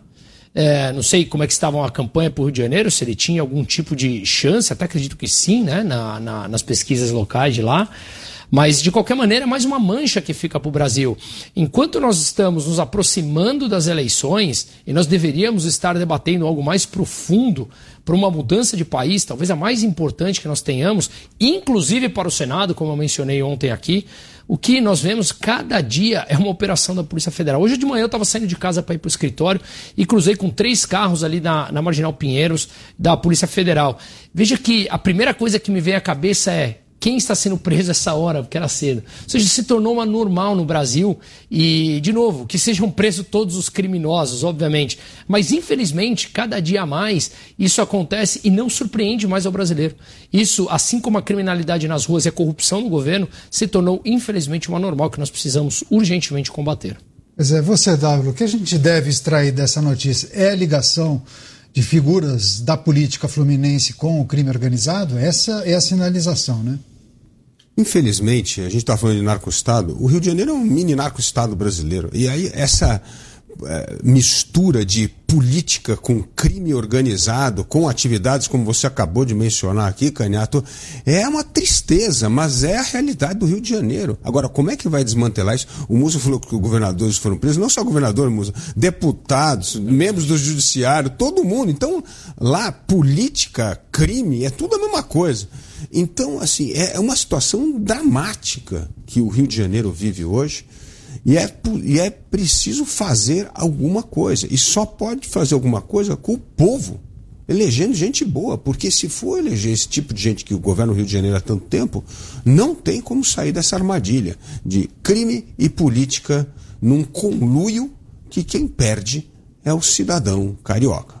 E: É, não sei como é que estava a campanha para o Rio de Janeiro, se ele tinha algum tipo de chance, até acredito que sim, né, na, na, nas pesquisas locais de lá. Mas, de qualquer maneira, é mais uma mancha que fica para o Brasil. Enquanto nós estamos nos aproximando das eleições, e nós deveríamos estar debatendo algo mais profundo para uma mudança de país, talvez a mais importante que nós tenhamos, inclusive para o Senado, como eu mencionei ontem aqui, o que nós vemos cada dia é uma operação da Polícia Federal. Hoje de manhã eu estava saindo de casa para ir para o escritório e cruzei com três carros ali na, na Marginal Pinheiros da Polícia Federal. Veja que a primeira coisa que me vem à cabeça é: quem está sendo preso essa hora, porque era cedo? Ou seja, se tornou uma normal no Brasil e, de novo, que sejam presos todos os criminosos, obviamente. Mas, infelizmente, cada dia a mais, isso acontece e não surpreende mais ao brasileiro. Isso, assim como a criminalidade nas ruas e a corrupção no governo, se tornou, infelizmente, uma normal que nós precisamos urgentemente combater.
A: Pois é, você, W, o que a gente deve extrair dessa notícia é a ligação de figuras da política fluminense com o crime organizado? Essa é a sinalização, né?
B: Infelizmente, a gente está falando de narco-estado, o Rio de Janeiro é um mini narco-estado brasileiro. E aí essa é, mistura de política com crime organizado, com atividades como você acabou de mencionar aqui, Canhato, é uma tristeza, mas é a realidade do Rio de Janeiro. Agora, como é que vai desmantelar isso? O Musa falou que os governadores foram presos, não só governador, Musa, deputados, membros do judiciário, todo mundo. Então, lá, política, crime, é tudo a mesma coisa. Então, assim, é uma situação dramática que o Rio de Janeiro vive hoje e é, e é preciso fazer alguma coisa. E só pode fazer alguma coisa com o povo, elegendo gente boa, porque se for eleger esse tipo de gente que governa o Rio de Janeiro há tanto tempo, não tem como sair dessa armadilha de crime e política num conluio que quem perde é o cidadão carioca.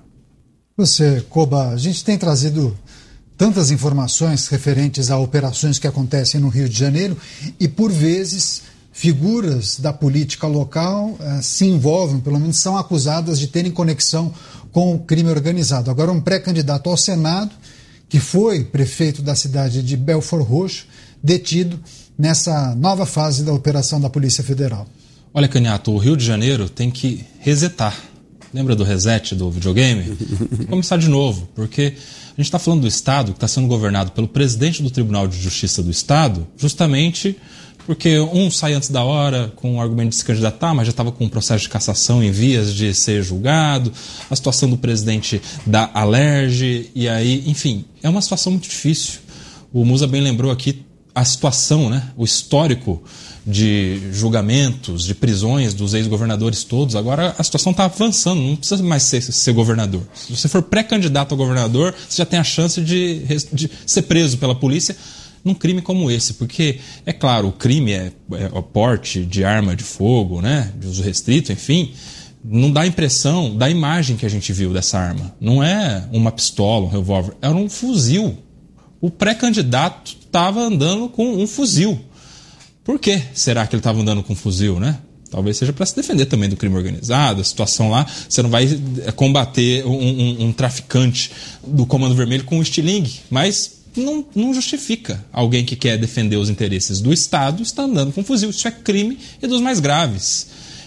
A: Você, Koba, a gente tem trazido tantas informações referentes a operações que acontecem no Rio de Janeiro e, por vezes, figuras da política local uh, se envolvem, pelo menos são acusadas de terem conexão com o crime organizado. Agora, um pré-candidato ao Senado, que foi prefeito da cidade de Belford Roxo, detido nessa nova fase da operação da Polícia Federal.
D: Olha, Canhato, o Rio de Janeiro tem que resetar. Lembra do reset do videogame? Começar de novo, porque a gente está falando do Estado que está sendo governado pelo presidente do Tribunal de Justiça do Estado, justamente porque um sai antes da hora com o argumento de se candidatar, mas já estava com um processo de cassação em vias de ser julgado, a situação do presidente da Alerj, e aí, enfim, é uma situação muito difícil. O Musa bem lembrou aqui a situação, né, o histórico de julgamentos, de prisões dos ex-governadores todos. Agora a situação está avançando, não precisa mais ser, ser governador. Se você for pré-candidato a governador, você já tem a chance de, de ser preso pela polícia num crime como esse, porque, é claro, o crime é, é o porte de arma de fogo, né, de uso restrito, enfim, não dá a impressão da imagem que a gente viu dessa arma. Não é uma pistola, um revólver, era um fuzil. O pré-candidato estava andando com um fuzil. Por que será que ele estava andando com um fuzil, né? Talvez seja para se defender também do crime organizado, a situação lá. Você não vai combater um, um, um traficante do Comando Vermelho com um estilingue, mas não, não justifica alguém que quer defender os interesses do Estado estar andando com um fuzil. Isso é crime e dos mais graves.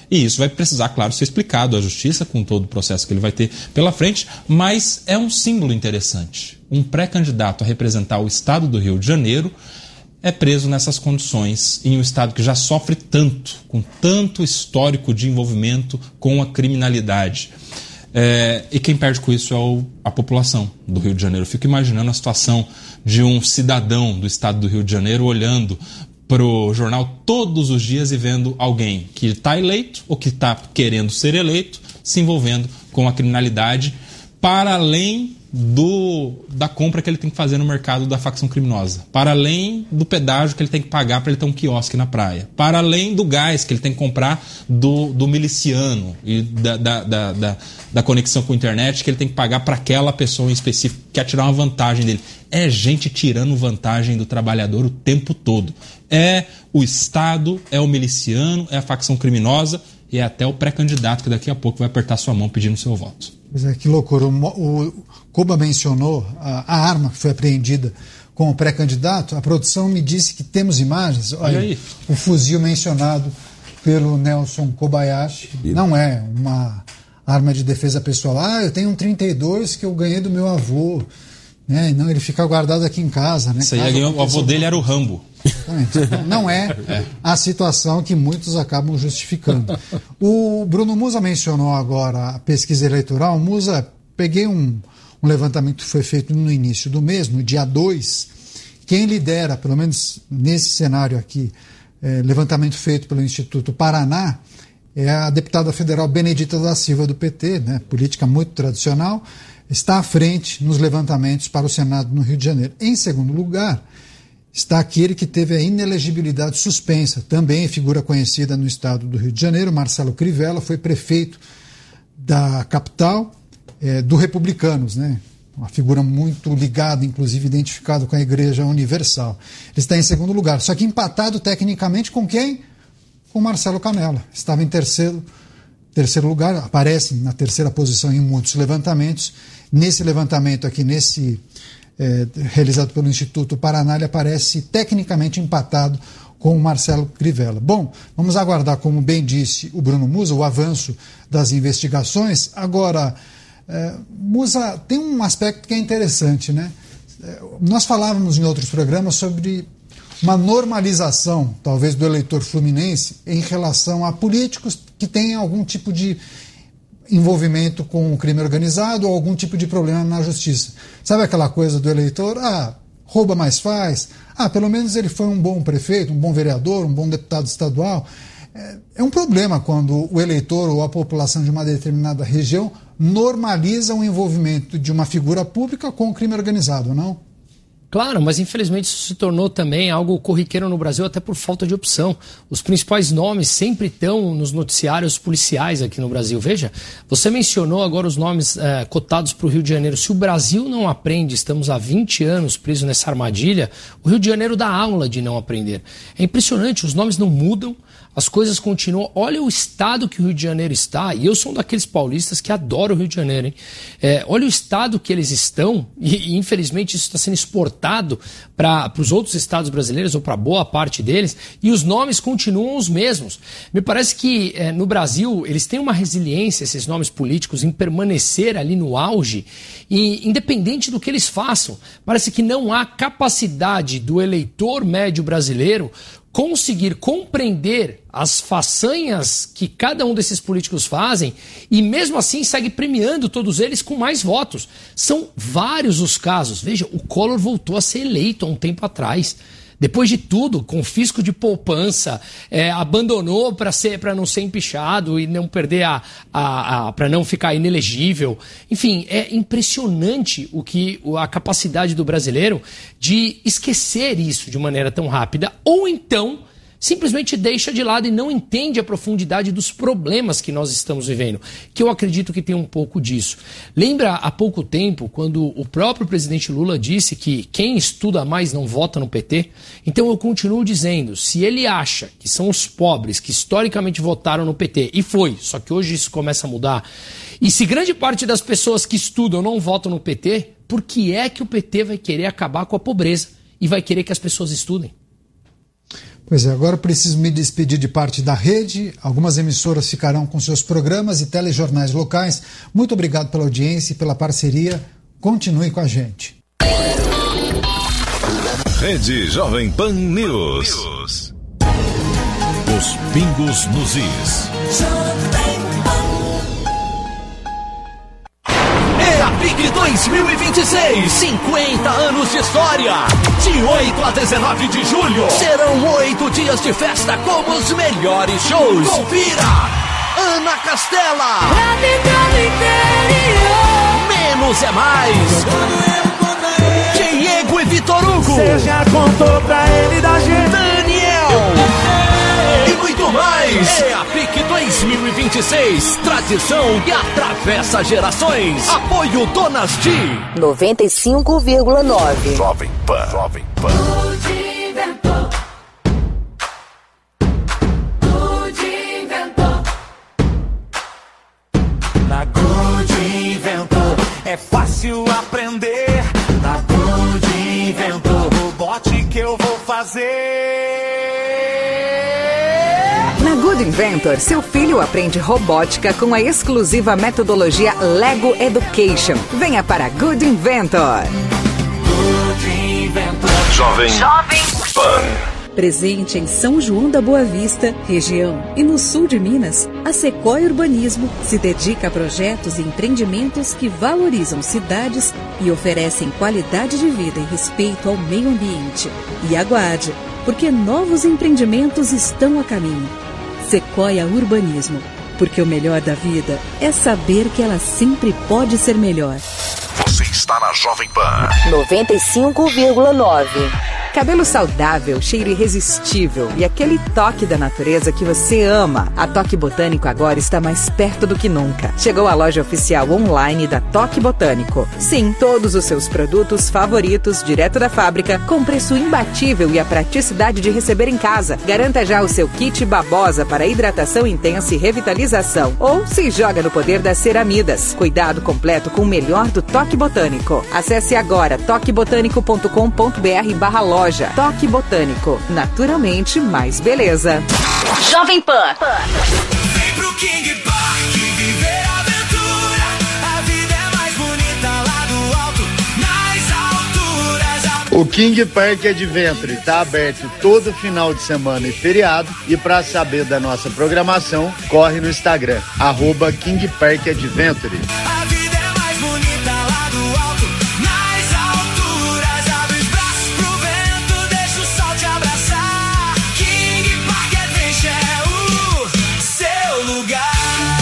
D: E isso vai precisar, claro, ser explicado à justiça com todo o processo que ele vai ter pela frente, mas é um símbolo interessante. Um pré-candidato a representar o estado do Rio de Janeiro é preso nessas condições em um estado que já sofre tanto, com tanto histórico de envolvimento com a criminalidade. É, e quem perde com isso é o, a população do Rio de Janeiro. Eu fico imaginando a situação de um cidadão do estado do Rio de Janeiro olhando para o jornal todos os dias e vendo alguém que está eleito ou que está querendo ser eleito se envolvendo com a criminalidade para além do, da compra que ele tem que fazer no mercado da facção criminosa, para além do pedágio que ele tem que pagar para ele ter um quiosque na praia, para além do gás que ele tem que comprar do, do miliciano e da, da, da, da, da conexão com a internet que ele tem que pagar para aquela pessoa em específico que quer tirar uma vantagem dele. É gente tirando vantagem do trabalhador o tempo todo. É o Estado, é o miliciano, é a facção criminosa e é até o pré-candidato que daqui a pouco vai apertar sua mão pedindo seu voto.
A: Pois é, que loucura. O, o Koba mencionou a, a arma que foi apreendida com o pré-candidato. A produção me disse que temos imagens. Olha, Olha aí. O fuzil mencionado pelo Nelson Kobayashi não é uma arma de defesa pessoal. Ah, eu tenho um trinta e dois que eu ganhei do meu avô. Né? Não, ele fica guardado aqui em casa. Né?
D: Isso aí, ganhou, o avô dele era o Rambo.
A: Não é, é a situação que muitos acabam justificando. O Bruno Musa mencionou agora a pesquisa eleitoral. Musa, peguei um, um levantamento que foi feito no início do mês, no dia dois. Quem lidera, pelo menos nesse cenário aqui, é, levantamento feito pelo Instituto Paraná, é a deputada federal Benedita da Silva, do P T, né, política muito tradicional, está à frente nos levantamentos para o Senado no Rio de Janeiro. Em segundo lugar, está aquele que teve a inelegibilidade suspensa, também figura conhecida no estado do Rio de Janeiro, Marcelo Crivella, foi prefeito da capital é, do Republicanos, né? Uma figura muito ligada, inclusive identificado com a Igreja Universal. Ele está em segundo lugar, só que empatado tecnicamente com quem? Com Marcelo Canella. Estava em terceiro, terceiro lugar, aparece na terceira posição em muitos levantamentos. Nesse levantamento aqui, nesse... É, realizado pelo Instituto Paraná, ele aparece tecnicamente empatado com o Marcelo Crivella. Bom, vamos aguardar, como bem disse o Bruno Musa, o avanço das investigações. Agora, é, Musa, tem um aspecto que é interessante, né? É, nós falávamos em outros programas sobre uma normalização, talvez, do eleitor fluminense em relação a políticos que têm algum tipo de envolvimento com o crime organizado ou algum tipo de problema na justiça. Sabe aquela coisa do eleitor? Ah, rouba mais faz. Ah, pelo menos ele foi um bom prefeito, um bom vereador, um bom deputado estadual. É, é um problema quando o eleitor ou a população de uma determinada região normaliza o envolvimento de uma figura pública com o crime organizado, não?
E: Claro, mas infelizmente isso se tornou também algo corriqueiro no Brasil, até por falta de opção. Os principais nomes sempre estão nos noticiários policiais aqui no Brasil. Veja, você mencionou agora os nomes é, cotados para o Rio de Janeiro. Se o Brasil não aprende, estamos há vinte anos presos nessa armadilha, o Rio de Janeiro dá aula de não aprender. É impressionante, os nomes não mudam, as coisas continuam. Olha o estado que o Rio de Janeiro está, e eu sou um daqueles paulistas que adoram o Rio de Janeiro, hein? É, olha o estado que eles estão, e, e infelizmente isso está sendo exportado para os outros estados brasileiros, ou para boa parte deles, e os nomes continuam os mesmos. Me parece que é, no Brasil eles têm uma resiliência, esses nomes políticos, em permanecer ali no auge, e independente do que eles façam, parece que não há capacidade do eleitor médio brasileiro conseguir compreender as façanhas que cada um desses políticos fazem e mesmo assim segue premiando todos eles com mais votos. São vários os casos. Veja, o Collor voltou a ser eleito há um tempo atrás. Depois de tudo, confisco de poupança, é, abandonou para ser, para não ser empichado e não perder a, a, a para não ficar inelegível. Enfim, é impressionante o que a capacidade do brasileiro de esquecer isso de maneira tão rápida, ou então simplesmente deixa de lado e não entende a profundidade dos problemas que nós estamos vivendo, que eu acredito que tem um pouco disso. Lembra há pouco tempo, quando o próprio presidente Lula disse que quem estuda mais não vota no P T? Então eu continuo dizendo, se ele acha que são os pobres que historicamente votaram no P T, e foi, só que hoje isso começa a mudar, e se grande parte das pessoas que estudam não votam no P T, por que é que o P T vai querer acabar com a pobreza e vai querer que as pessoas estudem?
A: Pois é, agora preciso me despedir de parte da rede. Algumas emissoras ficarão com seus programas e telejornais locais. Muito obrigado pela audiência e pela parceria. Continue com a gente.
F: Rede Jovem Pan News. Os pingos nos is.
H: EAPIC dois mil e vinte e seis, cinquenta anos de história. De oito a dezenove de julho, serão oito dias de festa com os melhores shows. Confira! Ana Castela.
I: Pra ficar no interior.
H: Menos é mais. Diego e Vitor Hugo.
J: Você já contou pra ele da gente.
H: Daniel. E muito mais. EAPIC dois mil e vinte e seis. Tradição que atravessa gerações. Apoio Donas de
G: noventa e cinco vírgula nove.
F: Jovem Pan. Jovem Pan.
J: Na Good Inventor é fácil aprender. Na Good Inventor, o bote que eu vou fazer.
G: Na Good Inventor, seu filho aprende robótica com a exclusiva metodologia Lego Education. Venha para Good Inventor.
J: Good Inventor.
F: Jovem, Jovem Pan.
K: Presente em São João da Boa Vista, região e no sul de Minas, a Sequoia Urbanismo se dedica a projetos e empreendimentos que valorizam cidades e oferecem qualidade de vida e respeito ao meio ambiente. E aguarde, porque novos empreendimentos estão a caminho. Sequoia Urbanismo, porque o melhor da vida é saber que ela sempre pode ser melhor.
F: Você está na Jovem Pan.
G: noventa e cinco vírgula nove. Cabelo saudável, cheiro irresistível e aquele toque da natureza que você ama. A Toque Botânico agora está mais perto do que nunca. Chegou a loja oficial online da Toque Botânico. Sim, todos os seus produtos favoritos, direto da fábrica, com preço imbatível e a praticidade de receber em casa. Garanta já o seu kit babosa para hidratação intensa e revitalização. Ou se joga no poder das ceramidas. Cuidado completo com o melhor do Toque Botânico. Acesse agora toque botânico ponto com ponto br barra loja. Toque Botânico. Naturalmente mais beleza.
I: Jovem Pan.
J: Vem pro King Park viver a aventura. A vida é mais bonita lá do alto, nas alturas.
L: O King Park Adventure está aberto todo final de semana e feriado. E para saber da nossa programação, corre no Instagram, arroba King Park Adventure.
J: A vida é mais bonita lá do alto, nas alturas. Abre os braços pro vento, deixa o sol te abraçar. King Park Adventure é o seu lugar.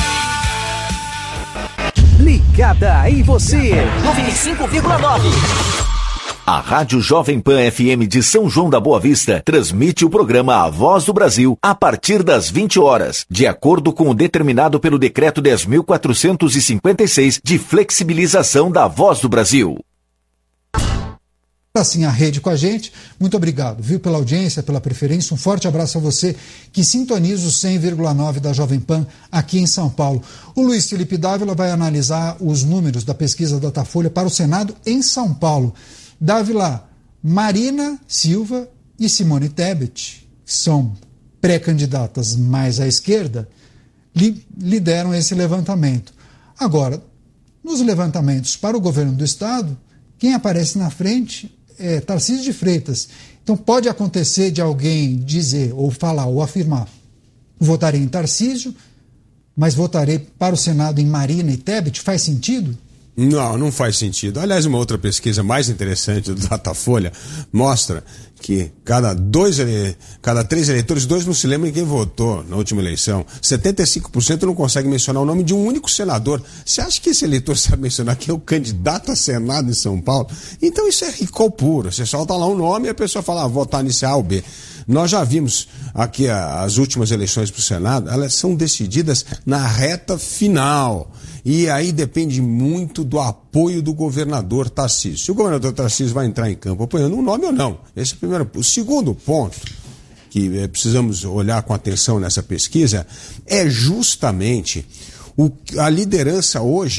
H: Ligada em você. noventa e cinco vírgula nove.
M: A Rádio Jovem Pan F M de São João da Boa Vista transmite o programa A Voz do Brasil a partir das vinte horas, de acordo com o determinado pelo Decreto dez mil quatrocentos e cinquenta e seis de flexibilização da Voz do Brasil.
A: Assim a rede com a gente, muito obrigado, viu, pela audiência, pela preferência, um forte abraço a você que sintoniza o cem vírgula nove da Jovem Pan aqui em São Paulo. O Luiz Felipe Dávila vai analisar os números da pesquisa Datafolha para o Senado em São Paulo. Dávila, Marina Silva e Simone Tebet, que são pré-candidatas mais à esquerda, li- lideram esse levantamento. Agora, nos levantamentos para o governo do Estado, quem aparece na frente é Tarcísio de Freitas. Então pode acontecer de alguém dizer, ou falar, ou afirmar, votarei em Tarcísio, mas votarei para o Senado em Marina e Tebet. Faz sentido?
B: Não, não faz sentido. Aliás, uma outra pesquisa mais interessante do Datafolha mostra que cada, dois ele... cada três eleitores, dois não se lembram de quem votou na última eleição. setenta e cinco por cento não consegue mencionar o nome de um único senador. Você acha que esse eleitor sabe mencionar quem é o candidato a Senado em São Paulo? Então isso é recall puro. Você solta lá um nome e a pessoa fala, ah, votar nesse A ou B. Nós já vimos aqui as últimas eleições para o Senado, elas são decididas na reta final. E aí depende muito do apoio do governador Tarcísio. Se o governador Tarcísio vai entrar em campo apoiando um nome ou não. Esse é o primeiro. O segundo ponto que é, precisamos olhar com atenção nessa pesquisa é justamente o, a liderança hoje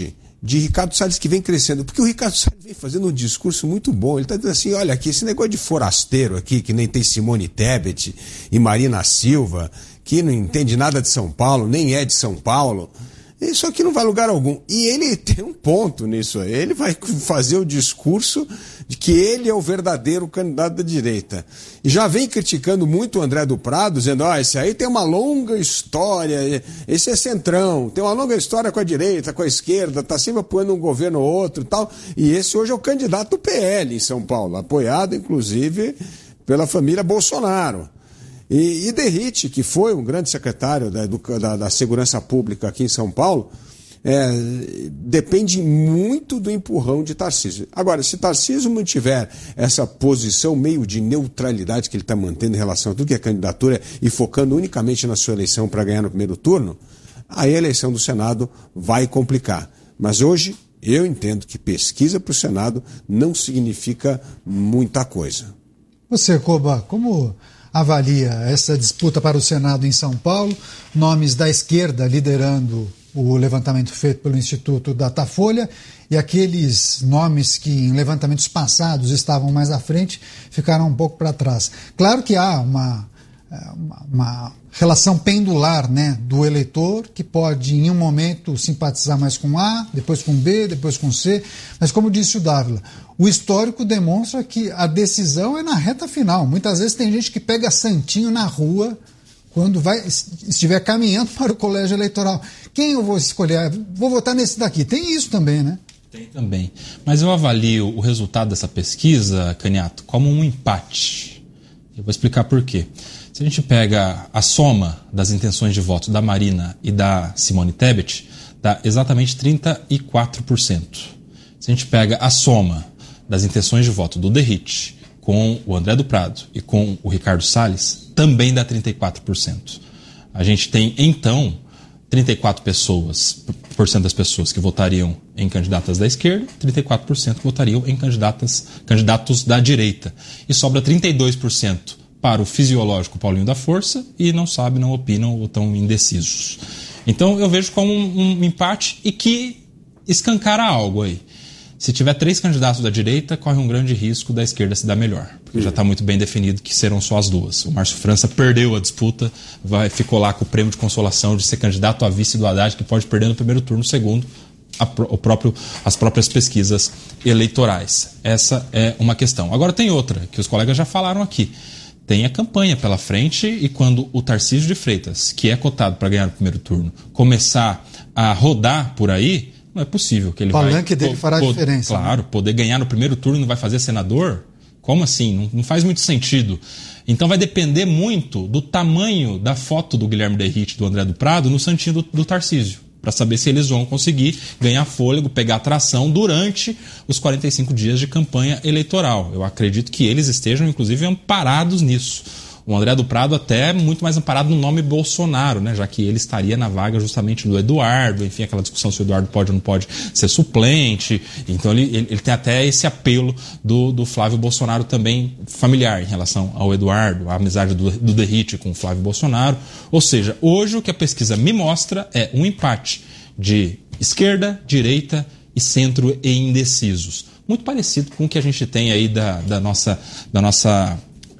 B: de Ricardo Salles, que vem crescendo, porque o Ricardo Salles vem fazendo um discurso muito bom. Ele está dizendo assim, olha aqui, esse negócio de forasteiro aqui, que nem tem Simone Tebet e Marina Silva, que não entende nada de São Paulo, nem é de São Paulo, isso aqui não vai a lugar algum. E ele tem um ponto nisso aí. Ele vai fazer o discurso de que ele é o verdadeiro candidato da direita. E já vem criticando muito o André do Prado, dizendo, ó, oh, esse aí tem uma longa história, esse é centrão, tem uma longa história com a direita, com a esquerda, tá sempre apoiando um governo ou outro e tal. E esse hoje é o candidato do P L em São Paulo, apoiado, inclusive, pela família Bolsonaro. E, e Derrite, que foi um grande secretário da, da, da Segurança Pública aqui em São Paulo, é, depende muito do empurrão de Tarcísio. Agora, se Tarcísio mantiver essa posição meio de neutralidade que ele está mantendo em relação a tudo que é candidatura e focando unicamente na sua eleição para ganhar no primeiro turno, aí a eleição do Senado vai complicar. Mas hoje, eu entendo que pesquisa para o Senado não significa muita coisa.
A: Você, Coba, como avalia essa disputa para o Senado em São Paulo? Nomes da esquerda liderando o levantamento feito pelo Instituto Datafolha e aqueles nomes que em levantamentos passados estavam mais à frente ficaram um pouco para trás. Claro que há uma, uma, uma relação pendular, né, do eleitor que pode em um momento simpatizar mais com A, depois com B, depois com C, mas como disse o Dávila, o histórico demonstra que a decisão é na reta final. Muitas vezes tem gente que pega santinho na rua quando vai, estiver caminhando para o colégio eleitoral. Quem eu vou escolher? Vou votar nesse daqui. Tem isso também, né?
D: Tem também. Mas eu avalio o resultado dessa pesquisa, Caniato, como um empate. Eu vou explicar por quê. Se a gente pega a soma das intenções de voto da Marina e da Simone Tebet, dá exatamente trinta e quatro por cento. Se a gente pega a soma das intenções de voto do Derrite com o André do Prado e com o Ricardo Salles, também dá trinta e quatro por cento. A gente tem, então, trinta e quatro pessoas, por cento das pessoas que votariam em candidatas da esquerda, trinta e quatro por cento que votariam em candidatas, candidatos da direita. E sobra trinta e dois por cento para o fisiológico Paulinho da Força e não sabe, não opinam ou estão indecisos. Então eu vejo como um, um empate e que escancara algo aí. Se tiver três candidatos da direita, corre um grande risco da esquerda se dar melhor, porque já está muito bem definido que serão só as duas. O Márcio França perdeu a disputa, vai, ficou lá com o prêmio de consolação de ser candidato a vice do Haddad, que pode perder no primeiro turno, segundo a, o próprio, as próprias pesquisas eleitorais. Essa é uma questão. Agora tem outra, que os colegas já falaram aqui. Tem a campanha pela frente e quando o Tarcísio de Freitas, que é cotado para ganhar no primeiro turno, começar a rodar por aí, não é possível que ele vai...
A: O palanque dele fará
D: po-
A: diferença.
D: Claro, né? Poder ganhar no primeiro turno não vai fazer senador? Como assim? Não, não faz muito sentido. Então vai depender muito do tamanho da foto do Guilherme Derrite e do André do Prado no santinho do, do Tarcísio, para saber se eles vão conseguir ganhar fôlego, pegar tração durante os quarenta e cinco dias de campanha eleitoral. Eu acredito que eles estejam, inclusive, amparados nisso. O André do Prado até muito mais amparado no nome Bolsonaro, né? Já que ele estaria na vaga justamente do Eduardo, enfim, aquela discussão se o Eduardo pode ou não pode ser suplente. Então ele, ele, ele tem até esse apelo do, do Flávio Bolsonaro também familiar em relação ao Eduardo, a amizade do, do Derrite com o Flávio Bolsonaro. Ou seja, hoje o que a pesquisa me mostra é um empate de esquerda, direita e centro e indecisos. Muito parecido com o que a gente tem aí da, da nossa... Da nossa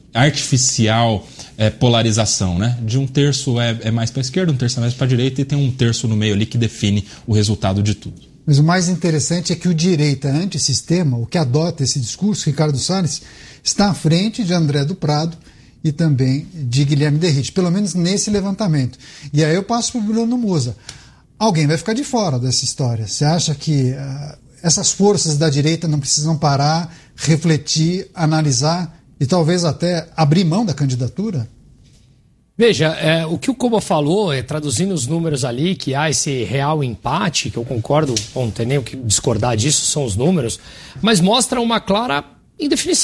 D: artificial é, polarização, né? De um terço é, é mais para a esquerda, um terço é mais para a direita e tem um terço no meio ali que define o resultado de tudo.
A: Mas o mais interessante é que o direita antissistema, o que adota esse discurso, Ricardo Salles, está à frente de André do Prado e também de Guilherme Derrite, pelo menos nesse levantamento. E aí eu passo para o Bruno Musa. Alguém vai ficar de fora dessa história. Você acha que uh, essas forças da direita não precisam parar, refletir, analisar e talvez até abrir mão da candidatura?
E: Veja, é, o que o Coba falou, é, traduzindo os números ali, que há esse real empate, que eu concordo, bom, não tem nem o que discordar disso, são os números, mas mostra uma clara indefinição.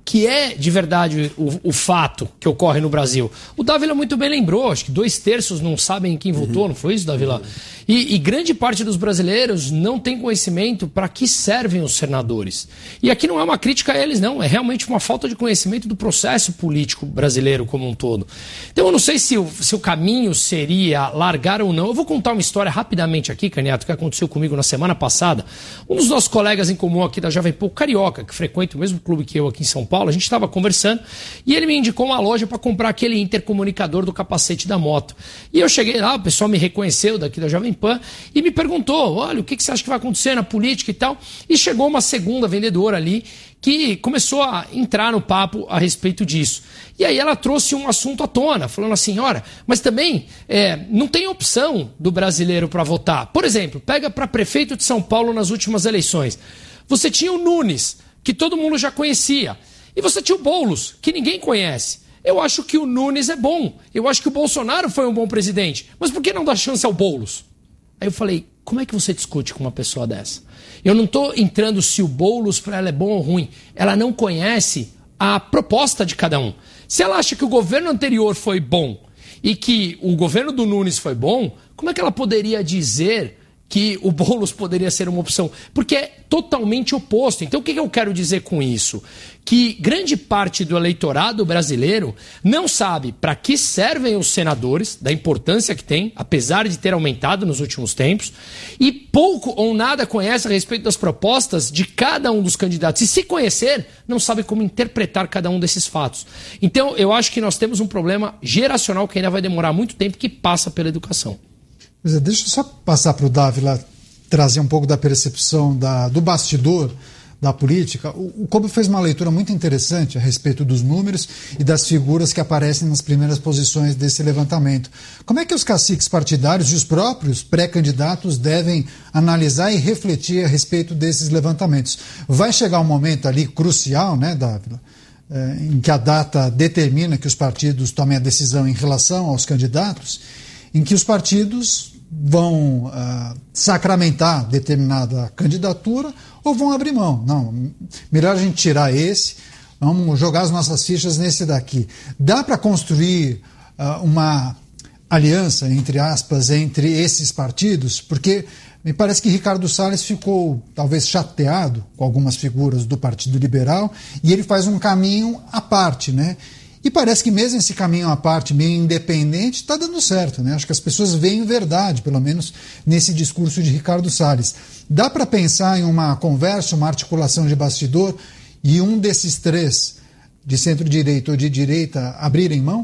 E: que é de verdade o, o fato que ocorre no Brasil. O Dávila muito bem lembrou, acho que dois terços não sabem quem uhum. votou, não foi isso, Dávila? Uhum. E, e grande parte dos brasileiros não tem conhecimento para que servem os senadores. E aqui não é uma crítica a eles, não. É realmente uma falta de conhecimento do processo político brasileiro como um todo. Então eu não sei se o, se o caminho seria largar ou não. Eu vou contar uma história rapidamente aqui, Caniato, que aconteceu comigo na semana passada. Um dos nossos colegas em comum aqui da Jovem Pan, Carioca, que frequenta o mesmo clube que eu aqui em São Paulo, a gente estava conversando e ele me indicou uma loja para comprar aquele intercomunicador do capacete da moto. E eu cheguei lá, o pessoal me reconheceu daqui da Jovem Pan e me perguntou, olha, o que você acha que vai acontecer na política e tal? E chegou uma segunda vendedora ali que começou a entrar no papo a respeito disso. E aí ela trouxe um assunto à tona, falando assim, olha, mas também é, não tem opção do brasileiro para votar. Por exemplo, pega para prefeito de São Paulo nas últimas eleições. Você tinha o Nunes, que todo mundo já conhecia, e você tinha o Boulos, que ninguém conhece. Eu acho que o Nunes é bom, eu acho que o Bolsonaro foi um bom presidente, mas por que não dar chance ao Boulos? Aí eu falei, como é que você discute com uma pessoa dessa? Eu não estou entrando se o Boulos para ela é bom ou ruim. Ela não conhece a proposta de cada um. Se ela acha que o governo anterior foi bom e que o governo do Nunes foi bom, como é que ela poderia dizer que o Boulos poderia ser uma opção? Porque é totalmente oposto. Então o que eu quero dizer com isso? Que grande parte do eleitorado brasileiro não sabe para que servem os senadores, da importância que tem, apesar de ter aumentado nos últimos tempos, e pouco ou nada conhece a respeito das propostas de cada um dos candidatos. E se conhecer, não sabe como interpretar cada um desses fatos. Então eu acho que nós temos um problema geracional que ainda vai demorar muito tempo, que passa pela educação.
A: Deixa eu só passar para o Dávila trazer um pouco da percepção da, do bastidor da política. O, o Kobe fez uma leitura muito interessante a respeito dos números e das figuras que aparecem nas primeiras posições desse levantamento. Como é que os caciques partidários e os próprios pré-candidatos devem analisar e refletir a respeito desses levantamentos? Vai chegar um momento ali crucial, né, Dávila, é, em que a data determina que os partidos tomem a decisão em relação aos candidatos, em que os partidos vão uh, sacramentar determinada candidatura ou vão abrir mão. Não, melhor a gente tirar esse, vamos jogar as nossas fichas nesse daqui. Dá para construir uh, uma aliança, entre aspas, entre esses partidos? Porque me parece que Ricardo Salles ficou talvez chateado com algumas figuras do Partido Liberal e ele faz um caminho à parte, né? E parece que mesmo esse caminho à parte, meio independente, está dando certo, né? Acho que as pessoas veem verdade, pelo menos nesse discurso de Ricardo Salles. Dá para pensar em uma conversa, uma articulação de bastidor e um desses três, de centro-direita ou de direita, abrirem mão?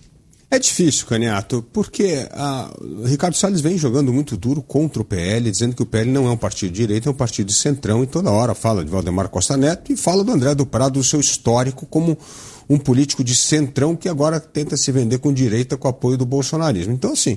B: É difícil, Caniato, porque a, o Ricardo Salles vem jogando muito duro contra o P L, dizendo que o P L não é um partido de direita, é um partido de centrão, e toda hora fala de Valdemar Costa Neto e fala do André do Prado, do seu histórico como um político de centrão que agora tenta se vender com direita com apoio do bolsonarismo. Então, assim,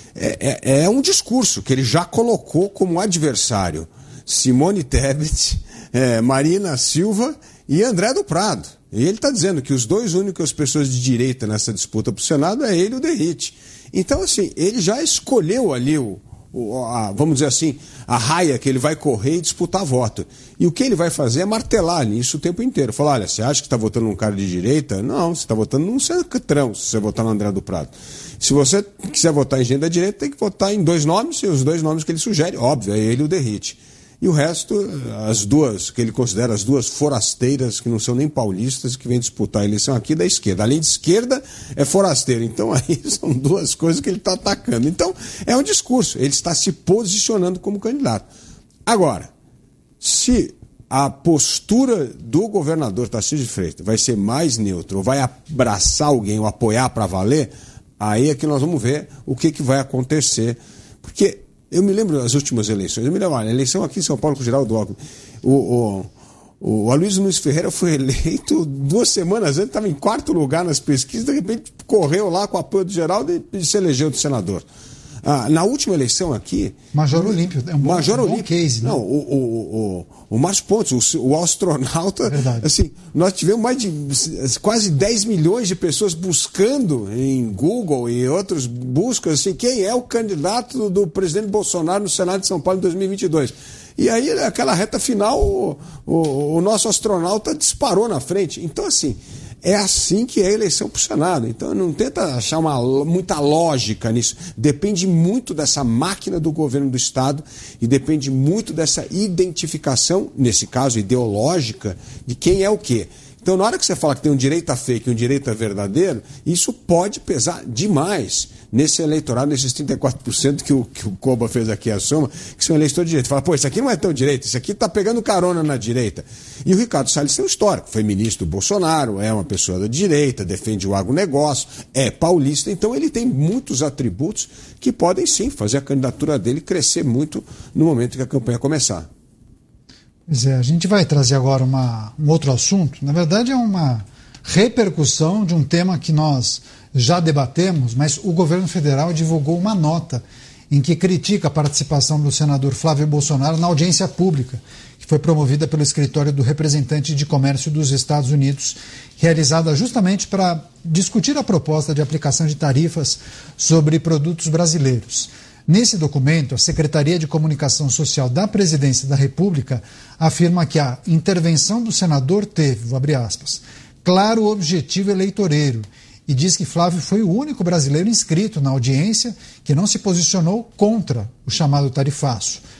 B: é, é, é um discurso que ele já colocou como adversário Simone Tebet, é, Marina Silva e André do Prado. E ele está dizendo que os dois únicas pessoas de direita nessa disputa para o Senado é ele e o Derrite. Então, assim, ele já escolheu ali o, o a, vamos dizer assim, a raia que ele vai correr e disputar voto. E o que ele vai fazer é martelar nisso o tempo inteiro. Falar, olha, você acha que está votando num cara de direita? Não, você está votando num centrão se você votar no André do Prado. Se você quiser votar em gente da direita, tem que votar em dois nomes, e os dois nomes que ele sugere, óbvio, é ele e o Derrite. E o resto, as duas, que ele considera as duas forasteiras, que não são nem paulistas, que vêm disputar a eleição aqui da esquerda. Além de esquerda, é forasteiro. Então, aí são duas coisas que ele está atacando. Então, é um discurso. Ele está se posicionando como candidato. Agora, se a postura do governador Tarcísio de Freitas vai ser mais neutra, ou vai abraçar alguém, ou apoiar para valer, aí é que nós vamos ver o que, que vai acontecer. Porque eu me lembro das últimas eleições. Eu me lembro, a eleição aqui em São Paulo com o Geraldo Alckmin. O, o, o Aloysio Nunes Ferreira foi eleito duas semanas antes, estava em quarto lugar nas pesquisas, de repente correu lá com o apoio do Geraldo e, e se elegeu de senador. Ah, na última eleição aqui...
A: Major Olímpio. É um bom,
B: Major
A: um
B: Olímpio.
A: Case, né?
B: Não, o, o, o, o Márcio Pontes, o, o astronauta...
A: Verdade.
B: Assim, nós tivemos mais de quase dez milhões de pessoas buscando em Google e outros buscas, assim, quem é o candidato do presidente Bolsonaro no Senado de São Paulo em dois mil e vinte e dois. E aí, aquela reta final, o, o, o nosso astronauta disparou na frente. Então, assim, é assim que é a eleição para o Senado. Então, não tenta achar uma, muita lógica nisso. Depende muito dessa máquina do governo do Estado e depende muito dessa identificação, nesse caso ideológica, de quem é o quê. Então, na hora que você fala que tem um direito a fake e um direito a verdadeiro, isso pode pesar demais nesse eleitorado, nesses trinta e quatro por cento que o, que o Coba fez aqui a soma, que são eleitores de direita. Fala, pô, isso aqui não é tão direita, isso aqui está pegando carona na direita. E o Ricardo Salles tem um histórico, foi ministro do Bolsonaro, é uma pessoa da direita, defende o agronegócio, é paulista, então ele tem muitos atributos que podem sim fazer a candidatura dele crescer muito no momento que a campanha começar.
A: Pois é, a gente vai trazer agora uma, um outro assunto. Na verdade, é uma repercussão de um tema que nós já debatemos, mas o governo federal divulgou uma nota em que critica a participação do senador Flávio Bolsonaro na audiência pública, que foi promovida pelo escritório do representante de comércio dos Estados Unidos, realizada justamente para discutir a proposta de aplicação de tarifas sobre produtos brasileiros. Nesse documento, a Secretaria de Comunicação Social da Presidência da República afirma que a intervenção do senador teve, vou abrir aspas, claro objetivo eleitoreiro e diz que Flávio foi o único brasileiro inscrito na audiência que não se posicionou contra o chamado tarifaço.